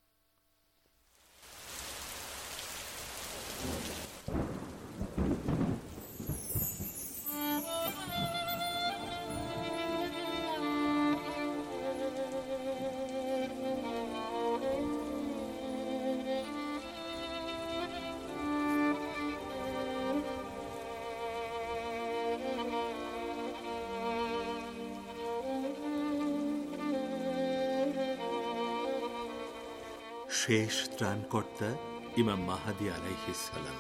শেষ ত্রাণকর্তা ইমাম মাহাদী আলাইহিস সালাম।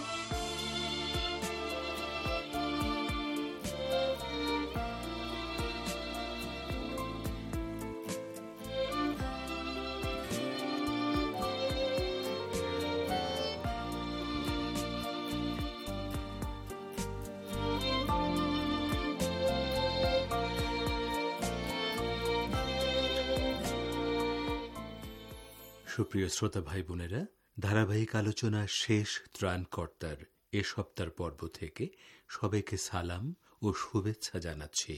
সুপ্রিয় শ্রোতা ভাই বোনেরা, ধারাবাহিক আলোচনা শেষ ত্রাণকর্তার এ সপ্তাহের পর্ব থেকে সবাইকে সালাম ও শুভেচ্ছা জানাচ্ছি।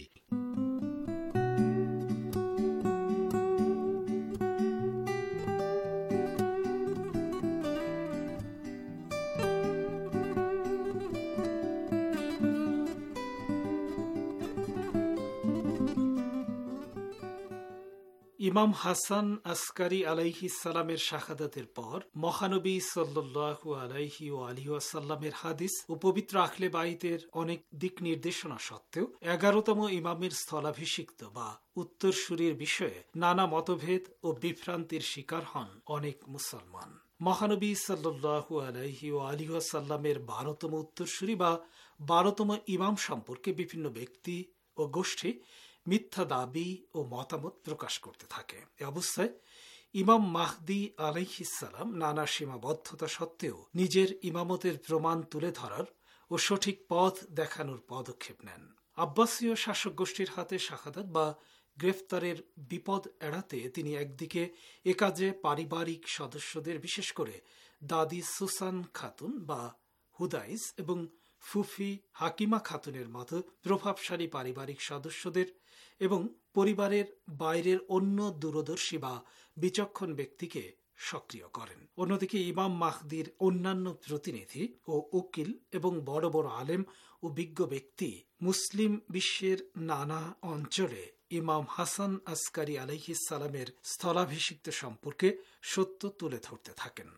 ইমাম হাসান আসকারি আলাইহিস সালামের শাহাদাতের পর মহানবী সাল্লাল্লাহু আলাইহি ও আলিহি ওয়াসাল্লামের হাদিস ও পবিত্র আহলে বাইতের অনেক দিক নির্দেশনা সত্ত্বেও এগারোতম ইমামের স্থলাভিষিক্ত বা উত্তরসূরির বিষয়ে নানা মতভেদ ও বিভ্রান্তির শিকার হন অনেক মুসলমান। মহানবী সাল্লাল্লাহু আলাইহি ও আলিহি ওয়াসাল্লামের বারোতম উত্তরসূরি বা বারোতম ইমাম সম্পর্কে বিভিন্ন ব্যক্তি ও গোষ্ঠী মিথ্যা দাবি ও মতামত প্রকাশ করতে থাকে। এ অবস্থায় ইমাম মাহদী আলাইহিস সালাম নানা সীমাবদ্ধতা সত্ত্বেও নিজের ইমামতের প্রমাণ তুলে ধরার ও সঠিক পথ দেখানোর পদক্ষেপ নেন। আব্বাসীয় শাসক গোষ্ঠীর হাতে শাহাদাত বা গ্রেফতারের বিপদ এড়াতে তিনি একদিকে এ কাজে পারিবারিক সদস্যদের, বিশেষ করে দাদি সুসান খাতুন বা হুদাইস এবং ফুফি হাকিমা খাতুনের মতো প্রভাবশালী পারিবারিক সদস্যদের এবং পরিবারের বাইরের অন্য দূরদর্শী বা বিচক্ষণ ব্যক্তিকে সক্রিয় করেন। অন্যদিকে ইমাম মাহদির অন্যান্য প্রতিনিধি ও উকিল এবং বড় বড় আলেম ও বিজ্ঞ ব্যক্তি মুসলিম বিশ্বের নানা অঞ্চলে ইমাম হাসান আসকারি আলাইহিস সালামের স্থলাভিষিক্ত সম্পর্কে সত্য তুলে ধরতে থাকেন।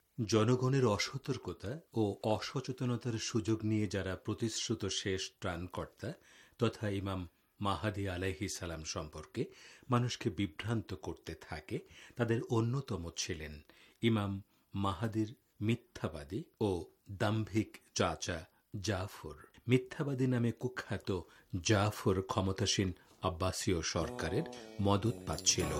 জনগণের অসতর্কতা ও অসচেতনতার সুযোগ নিয়ে যারা প্রতিশ্রুত শেষ ত্রাণকর্তা তথা ইমাম মাহাদী আলাইহিস সালাম সম্পর্কে মানুষকে বিভ্রান্ত করতে থাকে, তাদের অন্যতম ছিলেন ইমাম মাহাদীর মিথ্যাবাদী ও দাম্ভিক চাচা জাফর। মিথ্যাবাদী নামে কুখ্যাত জাফর ক্ষমতাসীন আব্বাসীয় সরকারের মদত পাচ্ছিল।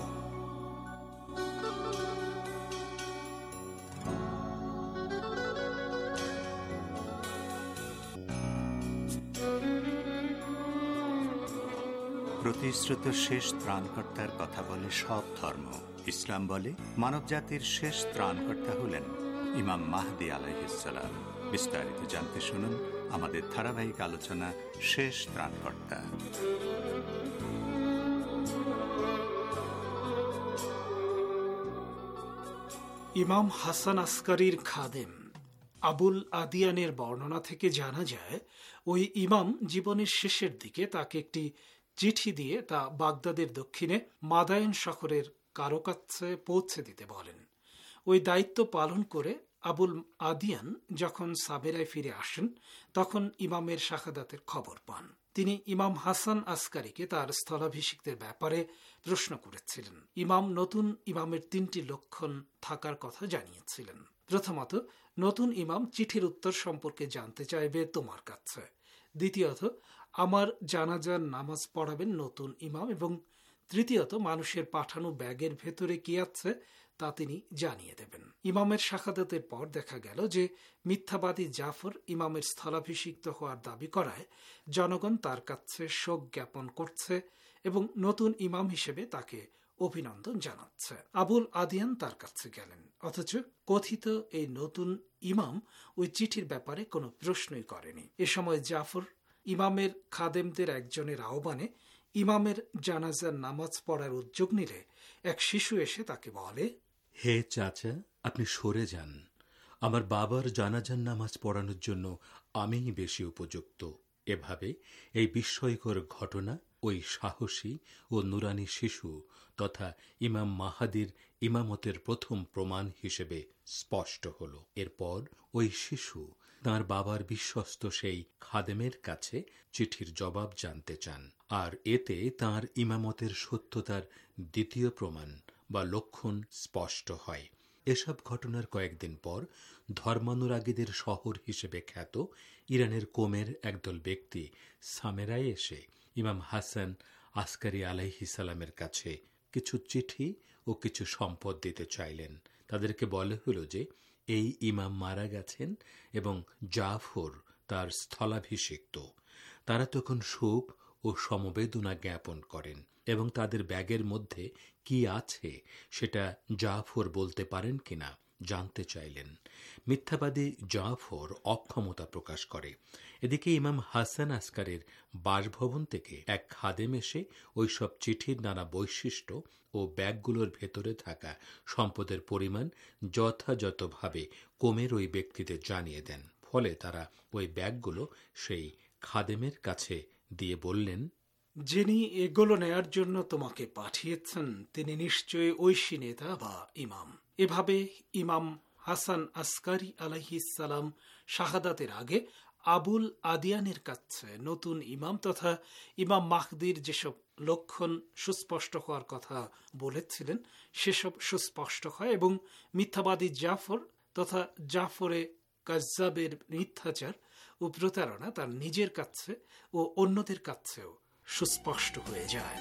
প্রতিশ্রুত শেষ ত্রাণকর্তার কথা বলে সব ধর্ম। ইসলাম বলে মানবজাতির শেষ ত্রাণকর্তা হলেন ইমাম মাহদী আলাইহিস সালাম। বিস্তারিত জানতে শুনুন আমাদের ধারাবাহিক আলোচনা শেষ ত্রাণকর্তা। ইমাম হাসান আসকারির খাদেম আবুল আদিয়ানের বর্ণনা থেকে জানা যায়, ওই ইমাম জীবনের শেষের দিকে তাকে একটি চিঠি দিয়ে তা বাগদাদের দক্ষিণে মাদায়েন শহরের কারো কাছে পৌঁছে দিতে বলেন। ওই দায়িত্ব পালন করে আবুল আদিয়ান যখন সাবেরায় ফিরে আসেন তখন ইমামের শাহাদাতের খবর পান। তিনি ইমাম হাসান আসকারীকে তার স্থলাভিষিক্তের ব্যাপারে প্রশ্ন করেছিলেন। ইমাম নতুন ইমামের তিনটি লক্ষণ থাকার কথা জানিয়েছিলেন। প্রথমত, নতুন ইমাম চিঠির উত্তর সম্পর্কে জানতে চাইবে তোমার কাছে। দ্বিতীয়ত, আমার জানাজার নামাজ পড়াবেন নতুন ইমাম। এবং তৃতীয়ত, মানুষের পাঠানো ব্যাগের ভেতরে কি আছে তা তিনি জানিয়ে দেবেন। ইমামের শাহাদাতের পর দেখা গেল যে মিথ্যাবাদী জাফর ইমামের স্থলাভিষিক্ত হওয়ার দাবি করায় জনগণ তার কাছে শোক জ্ঞাপন করছে এবং নতুন ইমাম হিসেবে তাকে অভিনন্দন জানাচ্ছে। আবুল আদিয়ান তার কাছে গেলেন, অথচ কথিত এই নতুন ইমাম ওই চিঠির ব্যাপারে কোনো প্রশ্নই করেনি। এ সময় জাফর ইমামের খাদেমদের একজনের আহ্বানে ইমামের জানাজার নামাজ পড়ার উদ্যোগ নিলে এক শিশু এসে তাকে বলে, হে চাচা, আপনি সরে যান। আমার বাবার জানাজার নামাজ পড়ানোর জন্য আমিই বেশি উপযুক্ত। এভাবে এই বিস্ময়কর ঘটনা ওই সাহসী ও নুরানি শিশু তথা ইমাম মাহাদির ইমামতের প্রথম প্রমাণ হিসেবে স্পষ্ট হল। এরপর ওই শিশু তাঁর বাবার বিশ্বস্ত সেই খাদেমের কাছে চিঠির জবাব জানতে চান, আর এতে তাঁর ইমামতের সত্যতার দ্বিতীয় প্রমাণ বা লক্ষণ স্পষ্ট হয়। এসব ঘটনার কয়েকদিন পর ধর্মানুরাগীদের শহর হিসেবে খ্যাত ইরানের কোমের একদল ব্যক্তি সামেরায় এসে ইমাম হাসান আসকারী আলাইহিস সালামের কাছে কিছু চিঠি ও কিছু সম্পদ দিতে চাইলেন। তাদেরকে বলা হলো যে এই ইমাম মারা গেছেন এবং জাফর তার স্থলাভিষিক্ত। তারা তখন শোক ও সমবেদনা জ্ঞাপন করেন এবং তাদের ব্যাগের মধ্যে কি আছে সেটা জাফর বলতে পারেন কিনা জানতে চাইলেন। মিথ্যাবাদী জাফর অক্ষমতা প্রকাশ করে। এদিকে ইমাম হাসান আসকারের বাসভবন থেকে এক খাদেম এসে ওইসব চিঠির নানা বৈশিষ্ট্য ও ব্যাগগুলোর ভেতরে থাকা সম্পদের পরিমাণ যথাযথভাবে কোমের ওই ব্যক্তিদের জানিয়ে দেন। ফলে তারা ওই ব্যাগগুলো সেই খাদেমের কাছে দিয়ে বললেন, যিনি এগুলো নেয়ার জন্য তোমাকে পাঠিয়েছেন তিনি নিশ্চয়ই ঐশী নেতা বা ইমাম। এভাবে ইমাম হাসান আসকারী আলাইহিস সালাম শাহাদাতের আগে আবুল আদিয়ানের কাছে নতুন ইমাম তথা ইমাম মাহদির যেসব লক্ষণ সুস্পষ্ট হওয়ার কথা বলেছিলেন সেসব সুস্পষ্ট হয় এবং মিথ্যাবাদী জাফর তথা জাফরে কাজ্জাবের মিথ্যাচার ও প্রতারণা তার নিজের কাছে ও অন্যদের কাছেও সুস্পষ্ট হয়ে যায়।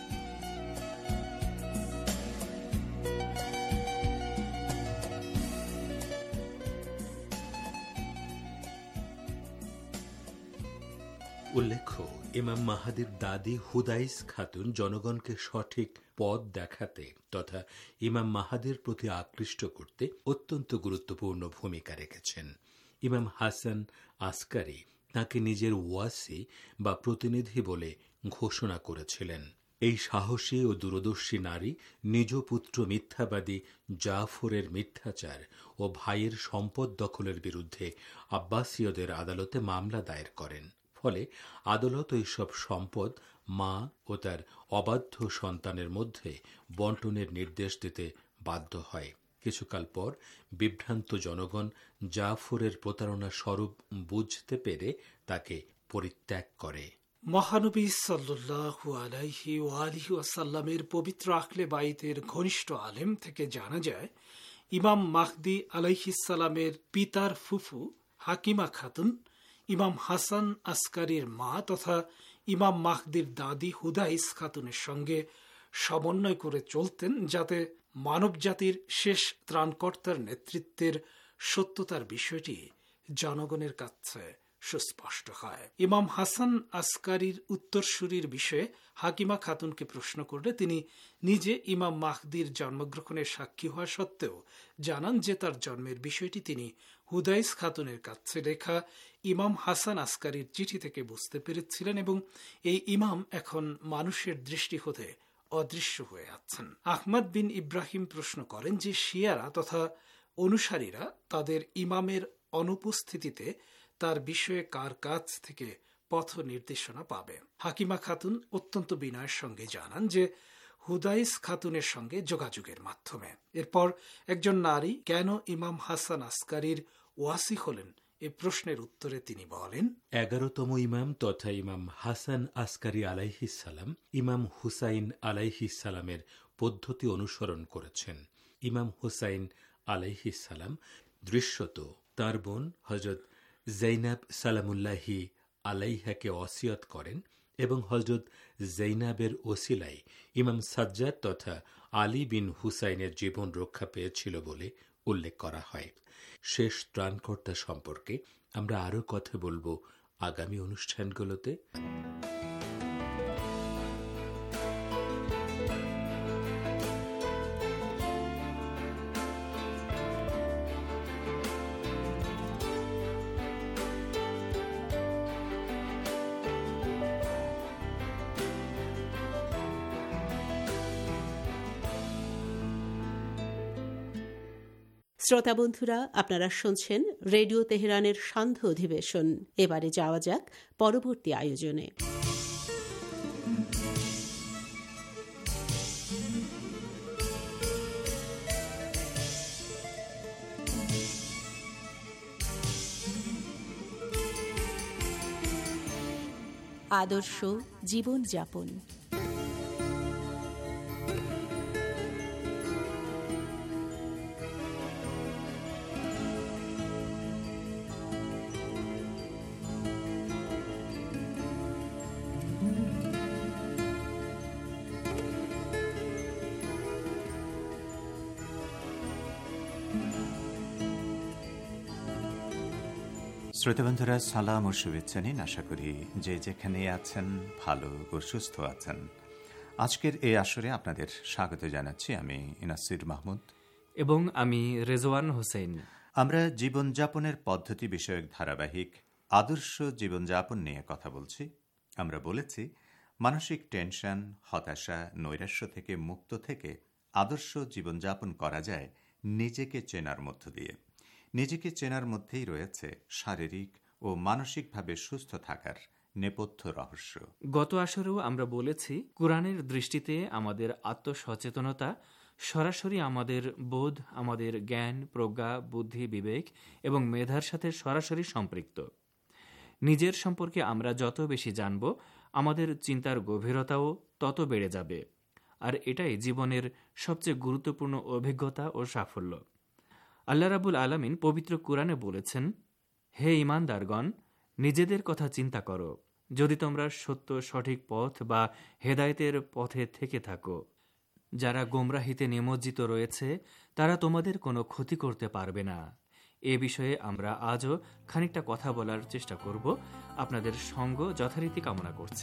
উল্লেখ্য, ইমাম মাহাদির দাদি হুদাইস খাতুন জনগণকে সঠিক পথ দেখাতে তথা ইমাম মাহাদির প্রতি আকৃষ্ট করতে অত্যন্ত গুরুত্বপূর্ণ ভূমিকা রেখেছেন। ইমাম হাসান আসকারী তাকে নিজের ওয়াসি বা প্রতিনিধি বলে ঘোষণা করেছিলেন। এই সাহসী ও দূরদর্শী নারী নিজ পুত্র মিথ্যাবাদী জাফরের মিথ্যাচার ও ভাইয়ের সম্পদ দখলের বিরুদ্ধে আব্বাসীয়দের আদালতে মামলা দায়ের করেন। ফলে আদালত এইসব সম্পদ মা ও তার অবাধ্য সন্তানের মধ্যে বন্টনের নির্দেশ দিতে বাধ্য হয়। কিছুকাল পর বিভ্রান্ত জনগণ জাফরের প্রতারণা স্বরূপ বুঝতে পেরে তাকে পরিত্যাগ করে। মহানবী সাল্লাল্লাহু আলাইহি ওয়া আলিহি ওয়াসাল্লামের পবিত্র আহলে বাইতের ঘনিষ্ঠ আলেম থেকে জানা যায়, ইমাম মাহদি আলাইহিস সালামের পিতার ফুফু হাকিমা খাতুন ইমাম হাসান আসকারীর মা তথা ইমাম মাহদির দাদি হুদাইস খাতুনের সঙ্গে সমন্বয় করে চলতেন যাতে মানবজাতির শেষ ত্রাণকর্তার নেতৃত্বের সত্যতার বিষয়টি জনগণের কাছে সুস্পষ্ট হয়। ইমাম হাসান আসকারীর উত্তরসূরির বিষয়ে হাকিমা খাতুনকে প্রশ্ন করলে তিনি নিজে ইমাম মাহদির জন্মগ্রহণের সাক্ষী হওয়া সত্ত্বেও জানান যে তার জন্মের বিষয়টি তিনি হুদাইস খাতুনের কাছে লেখা ইমাম হাসান আসকারীর চিঠি থেকে বুঝতে পেরেছিলেন এবং এই ইমাম এখন মানুষের দৃষ্টি হতে অদৃশ্য হয়ে আছেন। আহমদ বিন ইব্রাহিম প্রশ্ন করেন যে শিয়ারা তথা অনুসারীরা তাদের ইমামের অনুপস্থিতিতে তার বিষয়ে কার কাছ থেকে পথ নির্দেশনা পাবে। হাকিমা খাতুন অত্যন্ত বিনয়ের সঙ্গে জানান যে হুদাইস খাতুনের সঙ্গে যোগাযোগের মাধ্যমে। এরপর একজন নারী কেন ইমাম হাসান আসকারীর ওয়াসি হলেন এ প্রশ্নের উত্তরে তিনি বলেন, এগারোতম ইমাম তথা ইমাম হাসান আসকারী আলাইহিসসালাম ইমাম হুসাইন আলাইহিসসালামের পদ্ধতি অনুসরণ করেছেন। ইমাম হুসাইন আলাইহিসসালাম দৃশ্যত তার বোন হযরত জৈনাব সালামুল্লাহি আলাইহাকে ওসিয়ত করেন এবং হযরত জৈনাবের ওসিলায় ইমাম সাজ্জাদ তথা আলী বিন হুসাইনের জীবন রক্ষা পেয়েছিল বলে উল্লেখ করা হয়। শেষ ত্রাণকর্তা সম্পর্কে আমরা আরও কথা বলবো আগামী অনুষ্ঠানগুলোতে। শ্রোতা বন্ধুরা, আপনারা শুনছেন রেডিও তেহরানের সান্ধ্য অধিবেশন। এবারে যাওয়া যাক পরবর্তী আয়োজনে। আদর্শ জীবনযাপন। শ্রোতাবন্ধুরা, সালাম ও শুভেচ্ছা নিন। আশা করি যে যেখানে আছেন ভালো ও সুস্থ আছেন। আজকের এই আসরে আপনাদের স্বাগত জানাচ্ছি আমি নাসির মাহমুদ এবং আমি রেজওয়ান হোসেন। আমরা জীবনযাপনের পদ্ধতি বিষয়ক ধারাবাহিক আদর্শ জীবনযাপন নিয়ে কথা বলছি। আমরা বলেছি মানসিক টেনশন, হতাশা, নৈরাশ্য থেকে মুক্ত থেকে আদর্শ জীবনযাপন করা যায় নিজেকে চেনার মধ্য দিয়ে। নিজেকে চেনার মধ্যেই রয়েছে শারীরিক ও মানসিকভাবে সুস্থ থাকার নেপথ্য রহস্য। গত আসরেও আমরা বলেছি কুরআনের দৃষ্টিতে আমাদের আত্মসচেতনতা সরাসরি আমাদের বোধ, আমাদের জ্ঞান, প্রজ্ঞা, বুদ্ধি, বিবেক এবং মেধার সাথে সরাসরি সম্পৃক্ত। নিজের সম্পর্কে আমরা যত বেশি জানব, আমাদের চিন্তার গভীরতাও তত বেড়ে যাবে। আর এটাই জীবনের সবচেয়ে গুরুত্বপূর্ণ অভিজ্ঞতা ও সাফল্য। আল্লাহ রাব্বুল আলামিন পবিত্র কুরআনে বলেছেন, হে ঈমানদারগণ, নিজেদের কথা চিন্তা করো, যদি তোমরা সত্য সঠিক পথ বা হেদায়েতের পথে থেকে থাকো। যারা গোমরাহিতে নিমজ্জিত রয়েছে তারা তোমাদের কোনো ক্ষতি করতে পারবে না। এ বিষয়ে আমরা আজও খানিকটা কথা বলার চেষ্টা করব। আপনাদের সঙ্গ যথারীতি কামনা করছি।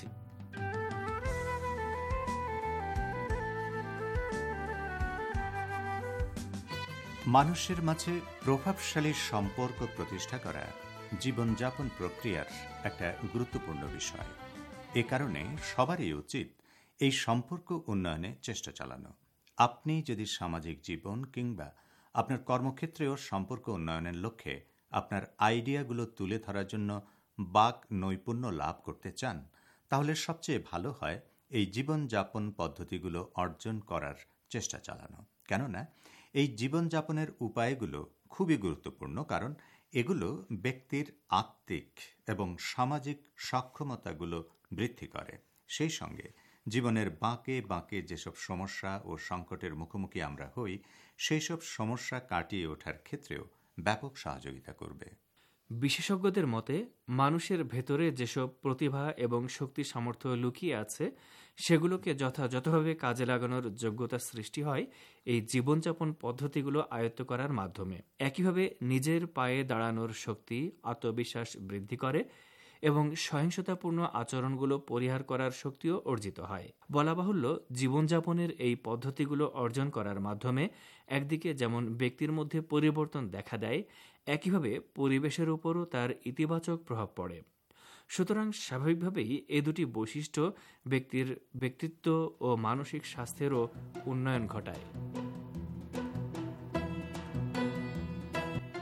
মানুষের মাঝে প্রভাবশালী সম্পর্ক প্রতিষ্ঠা করা জীবনযাপন প্রক্রিয়ার একটা গুরুত্বপূর্ণ বিষয়। এ কারণে সবারই উচিত এই সম্পর্ক উন্নয়নে চেষ্টা চালানো। আপনি যদি সামাজিক জীবন কিংবা আপনার কর্মক্ষেত্রেও সম্পর্ক উন্নয়নের লক্ষ্যে আপনার আইডিয়াগুলো তুলে ধরার জন্য বাক নৈপুণ্য লাভ করতে চান, তাহলে সবচেয়ে ভালো হয় এই জীবনযাপন পদ্ধতিগুলো অর্জন করার চেষ্টা চালানো। কেননা এই জীবনযাপনের উপায়গুলো খুবই গুরুত্বপূর্ণ, কারণ এগুলো ব্যক্তির আত্মিক এবং সামাজিক সক্ষমতাগুলো বৃদ্ধি করে। সেই সঙ্গে জীবনের বাঁকে বাঁকে যেসব সমস্যা ও সংকটের মুখোমুখি আমরা হই, সেই সব সমস্যা কাটিয়ে ওঠার ক্ষেত্রেও ব্যাপক সহযোগিতা করবে। বিশেষজ্ঞদের মতে মানুষের ভেতরে যেসব প্রতিভা এবং শক্তি সামর্থ্য লুকিয়ে আছে, সেগুলোকে যথাযথভাবে কাজে লাগানোর যোগ্যতা সৃষ্টি হয় এই জীবনযাপন পদ্ধতিগুলো আয়ত্ত করার মাধ্যমে। একইভাবে নিজের পায়ে দাঁড়ানোর শক্তি, আত্মবিশ্বাস বৃদ্ধি করে এবং সহিংসতাপূর্ণ আচরণগুলো পরিহার করার শক্তিও অর্জিত হয়। বলা বাহুল্য, জীবনযাপনের এই পদ্ধতিগুলো অর্জন করার মাধ্যমে একদিকে যেমন ব্যক্তির মধ্যে পরিবর্তন দেখা দেয়, একইভাবে পরিবেশের উপরও তার ইতিবাচক প্রভাব পড়ে। সুতরাং স্বাভাবিকভাবেই এ দুটি বৈশিষ্ট্য ব্যক্তির ব্যক্তিত্ব ও মানসিক স্বাস্থ্যেরও উন্নয়ন ঘটায়।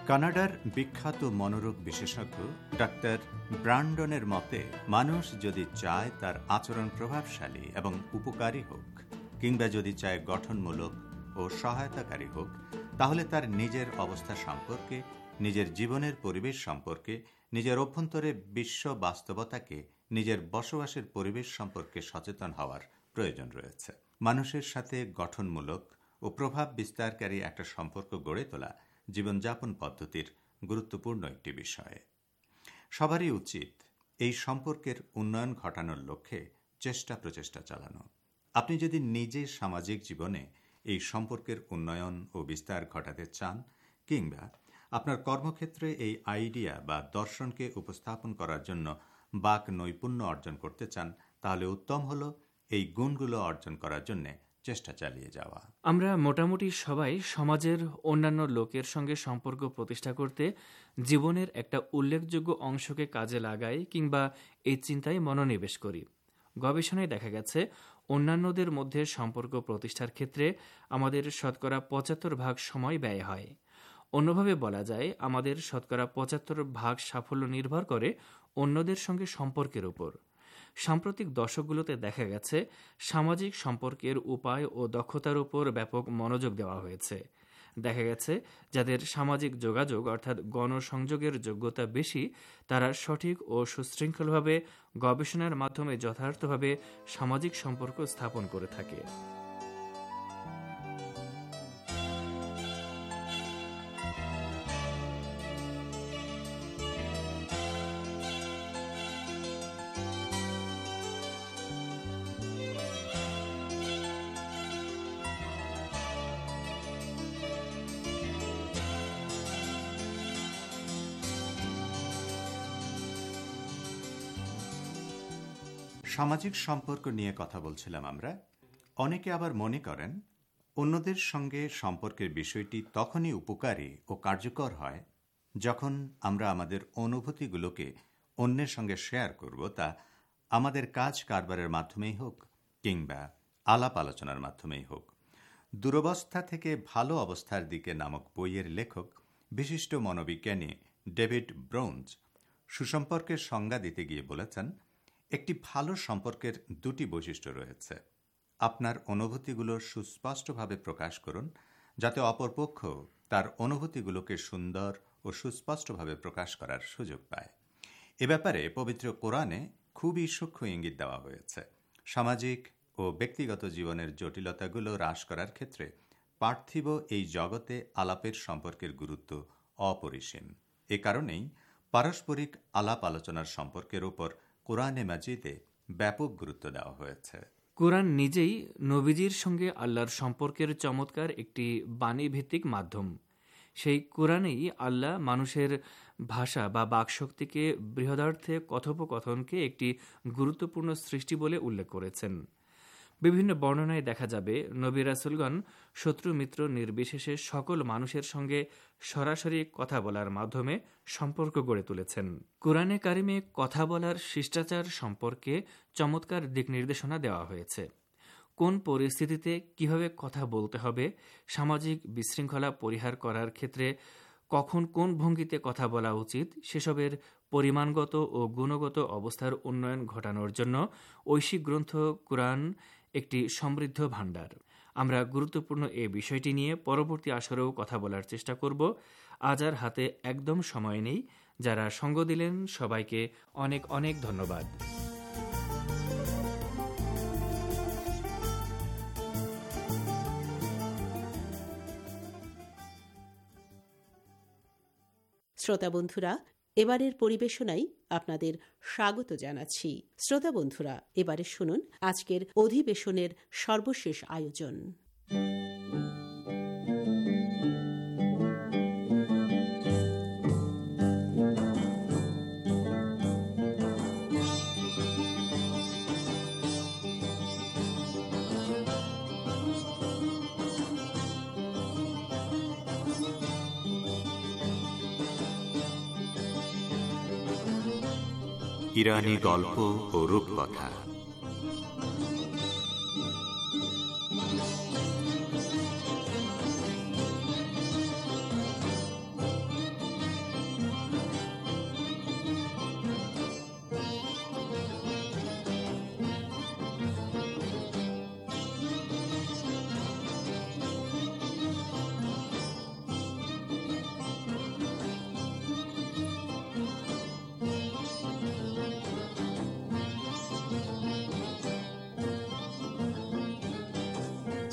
কানাডার বিখ্যাত মনোরোগ বিশেষজ্ঞ ডাক্তার ব্রান্ডনের মতে, মানুষ যদি চায় তার আচরণ প্রভাবশালী এবং উপকারী হোক, কিংবা যদি চায় গঠনমূলক ও সহায়তাকারী হোক, তাহলে তার নিজের অবস্থা সম্পর্কে, নিজের জীবনের পরিবেশ সম্পর্কে, নিজের অভ্যন্তরে বিশ্ব বাস্তবতাকে, নিজের বসবাসের পরিবেশ সম্পর্কে সচেতন হওয়ার প্রয়োজন রয়েছে। মানুষের সাথে গঠনমূলক ও প্রভাব বিস্তারকারী একটা সম্পর্ক গড়ে তোলা জীবনযাপন পদ্ধতির গুরুত্বপূর্ণ একটি বিষয়। সবারই উচিত এই সম্পর্কের উন্নয়ন ঘটানোর লক্ষ্যে চেষ্টা প্রচেষ্টা চালানো। আপনি যদি নিজে সামাজিক জীবনে এই সম্পর্কের উন্নয়ন ও বিস্তার ঘটাতে চান, কিংবা আপনার কর্মক্ষেত্রে এই আইডিয়া বা দর্শনকে উপস্থাপন করার জন্য বাক নৈপুণ্য অর্জন করতে চান, তাহলে উত্তম হল এই গুণগুলো অর্জন করার জন্য চেষ্টা চালিয়ে যাওয়া। আমরা মোটামুটি সবাই সমাজের অন্যান্য লোকের সঙ্গে সম্পর্ক প্রতিষ্ঠা করতে জীবনের একটা উল্লেখযোগ্য অংশকে কাজে লাগাই, কিংবা এই চিন্তায় মনোনিবেশ করি। গবেষণায় দেখা গেছে, অন্যান্যদের মধ্যে সম্পর্ক প্রতিষ্ঠার ক্ষেত্রে আমাদের শতকরা পঁচাত্তর ভাগ সময় ব্যয় হয়। অন্যভাবে বলা যায়, আমাদের শতকরা পঁচাত্তর ভাগ সাফল্য নির্ভর করে অন্যদের সঙ্গে সম্পর্কের উপর। সাম্প্রতিক দশকগুলোতে দেখা গেছে, সামাজিক সম্পর্কের উপায় ও দক্ষতার উপর ব্যাপক মনোযোগ দেওয়া হয়েছে। দেখা গেছে, যাদের সামাজিক যোগাযোগ অর্থাৎ গণসংযোগের যোগ্যতা বেশি, তারা সঠিক ও সুশৃঙ্খলভাবে গবেষণার মাধ্যমে যথার্থভাবে সামাজিক সম্পর্ক স্থাপন করে থাকে। সামাজিক সম্পর্ক নিয়ে কথা বলছিলাম আমরা। অনেকে আবার মনে করেন, অন্যদের সঙ্গে সম্পর্কের বিষয়টি তখনই উপকারী ও কার্যকর হয় যখন আমরা আমাদের অনুভূতিগুলোকে অন্যের সঙ্গে শেয়ার করব, তা আমাদের কাজ কারবারের মাধ্যমেই হোক কিংবা আলাপ আলোচনার মাধ্যমেই হোক। দুরবস্থা থেকে ভালো অবস্থার দিকে নামক বইয়ের লেখক বিশিষ্ট মনোবিজ্ঞানী ডেভিড ব্রোঞ্জ সুসম্পর্কের সংজ্ঞা দিতে গিয়ে বলেছেন, একটি ভালো সম্পর্কের দুটি বৈশিষ্ট্য রয়েছে। আপনার অনুভূতিগুলো সুস্পষ্টভাবে প্রকাশ করুন, যাতে অপরপক্ষ তার অনুভূতিগুলোকে সুন্দর ও সুস্পষ্টভাবে প্রকাশ করার সুযোগ পায়। এ ব্যাপারে পবিত্র কোরআনে খুবই সূক্ষ্ম ইঙ্গিত দেওয়া হয়েছে। সামাজিক ও ব্যক্তিগত জীবনের জটিলতাগুলো হ্রাস করার ক্ষেত্রে পার্থিব এই জগতে আলাপের সম্পর্কের গুরুত্ব অপরিসীম। এ কারণেই পারস্পরিক আলাপ আলোচনার সম্পর্কের উপর কোরআনে মাজিদে ব্যাপক গুরুত্ব দেওয়া হয়েছে। কোরআন নিজেই নবীজির সঙ্গে আল্লাহর সম্পর্কের চমৎকার একটি বাণীভিত্তিক মাধ্যম। সেই কোরআনেই আল্লাহ মানুষের ভাষা বা বাকশক্তিকে বৃহদার্থে কথোপকথনকে একটি গুরুত্বপূর্ণ সৃষ্টি বলে উল্লেখ করেছেন। বিভিন্ন বর্ণনায় দেখা যাবে, নবী রাসূলগণ শত্রু মিত্র নির্বিশেষে সকল মানুষের সঙ্গে সরাসরি কথা বলার মাধ্যমে সম্পর্ক গড়ে তুলেছেন। কুরআনে কারিমে কথা বলার শিষ্টাচার সম্পর্কে চমৎকার দিক নির্দেশনা দেওয়া হয়েছে। কোন পরিস্থিতিতে কিভাবে কথা বলতে হবে, সামাজিক বিশৃঙ্খলা পরিহার করার ক্ষেত্রে কখন কোন ভঙ্গিতে কথা বলা উচিত, সেসবের পরিমাণগত ও গুণগত অবস্থার উন্নয়ন ঘটানোর জন্য ঐশিক গ্রন্থ কুরআন একটি সমৃদ্ধ ভাণ্ডার। আমরা গুরুত্বপূর্ণ এই বিষয়টি নিয়ে পরবর্তী আসরেও কথা বলার চেষ্টা করব। আজ আর হাতে একদম সময় নেই। যারা সঙ্গ দিলেন সবাইকে অনেক অনেক ধন্যবাদ। শ্রোতা বন্ধুরা, এবারের পরিবেশনায় আপনাদের স্বাগত জানাচ্ছি। শ্রোতা বন্ধুরা, এবারে শুনুন আজকের অধিবেশনের সর্বশেষ আয়োজন। ইরানি গল্প ও রূপকথা।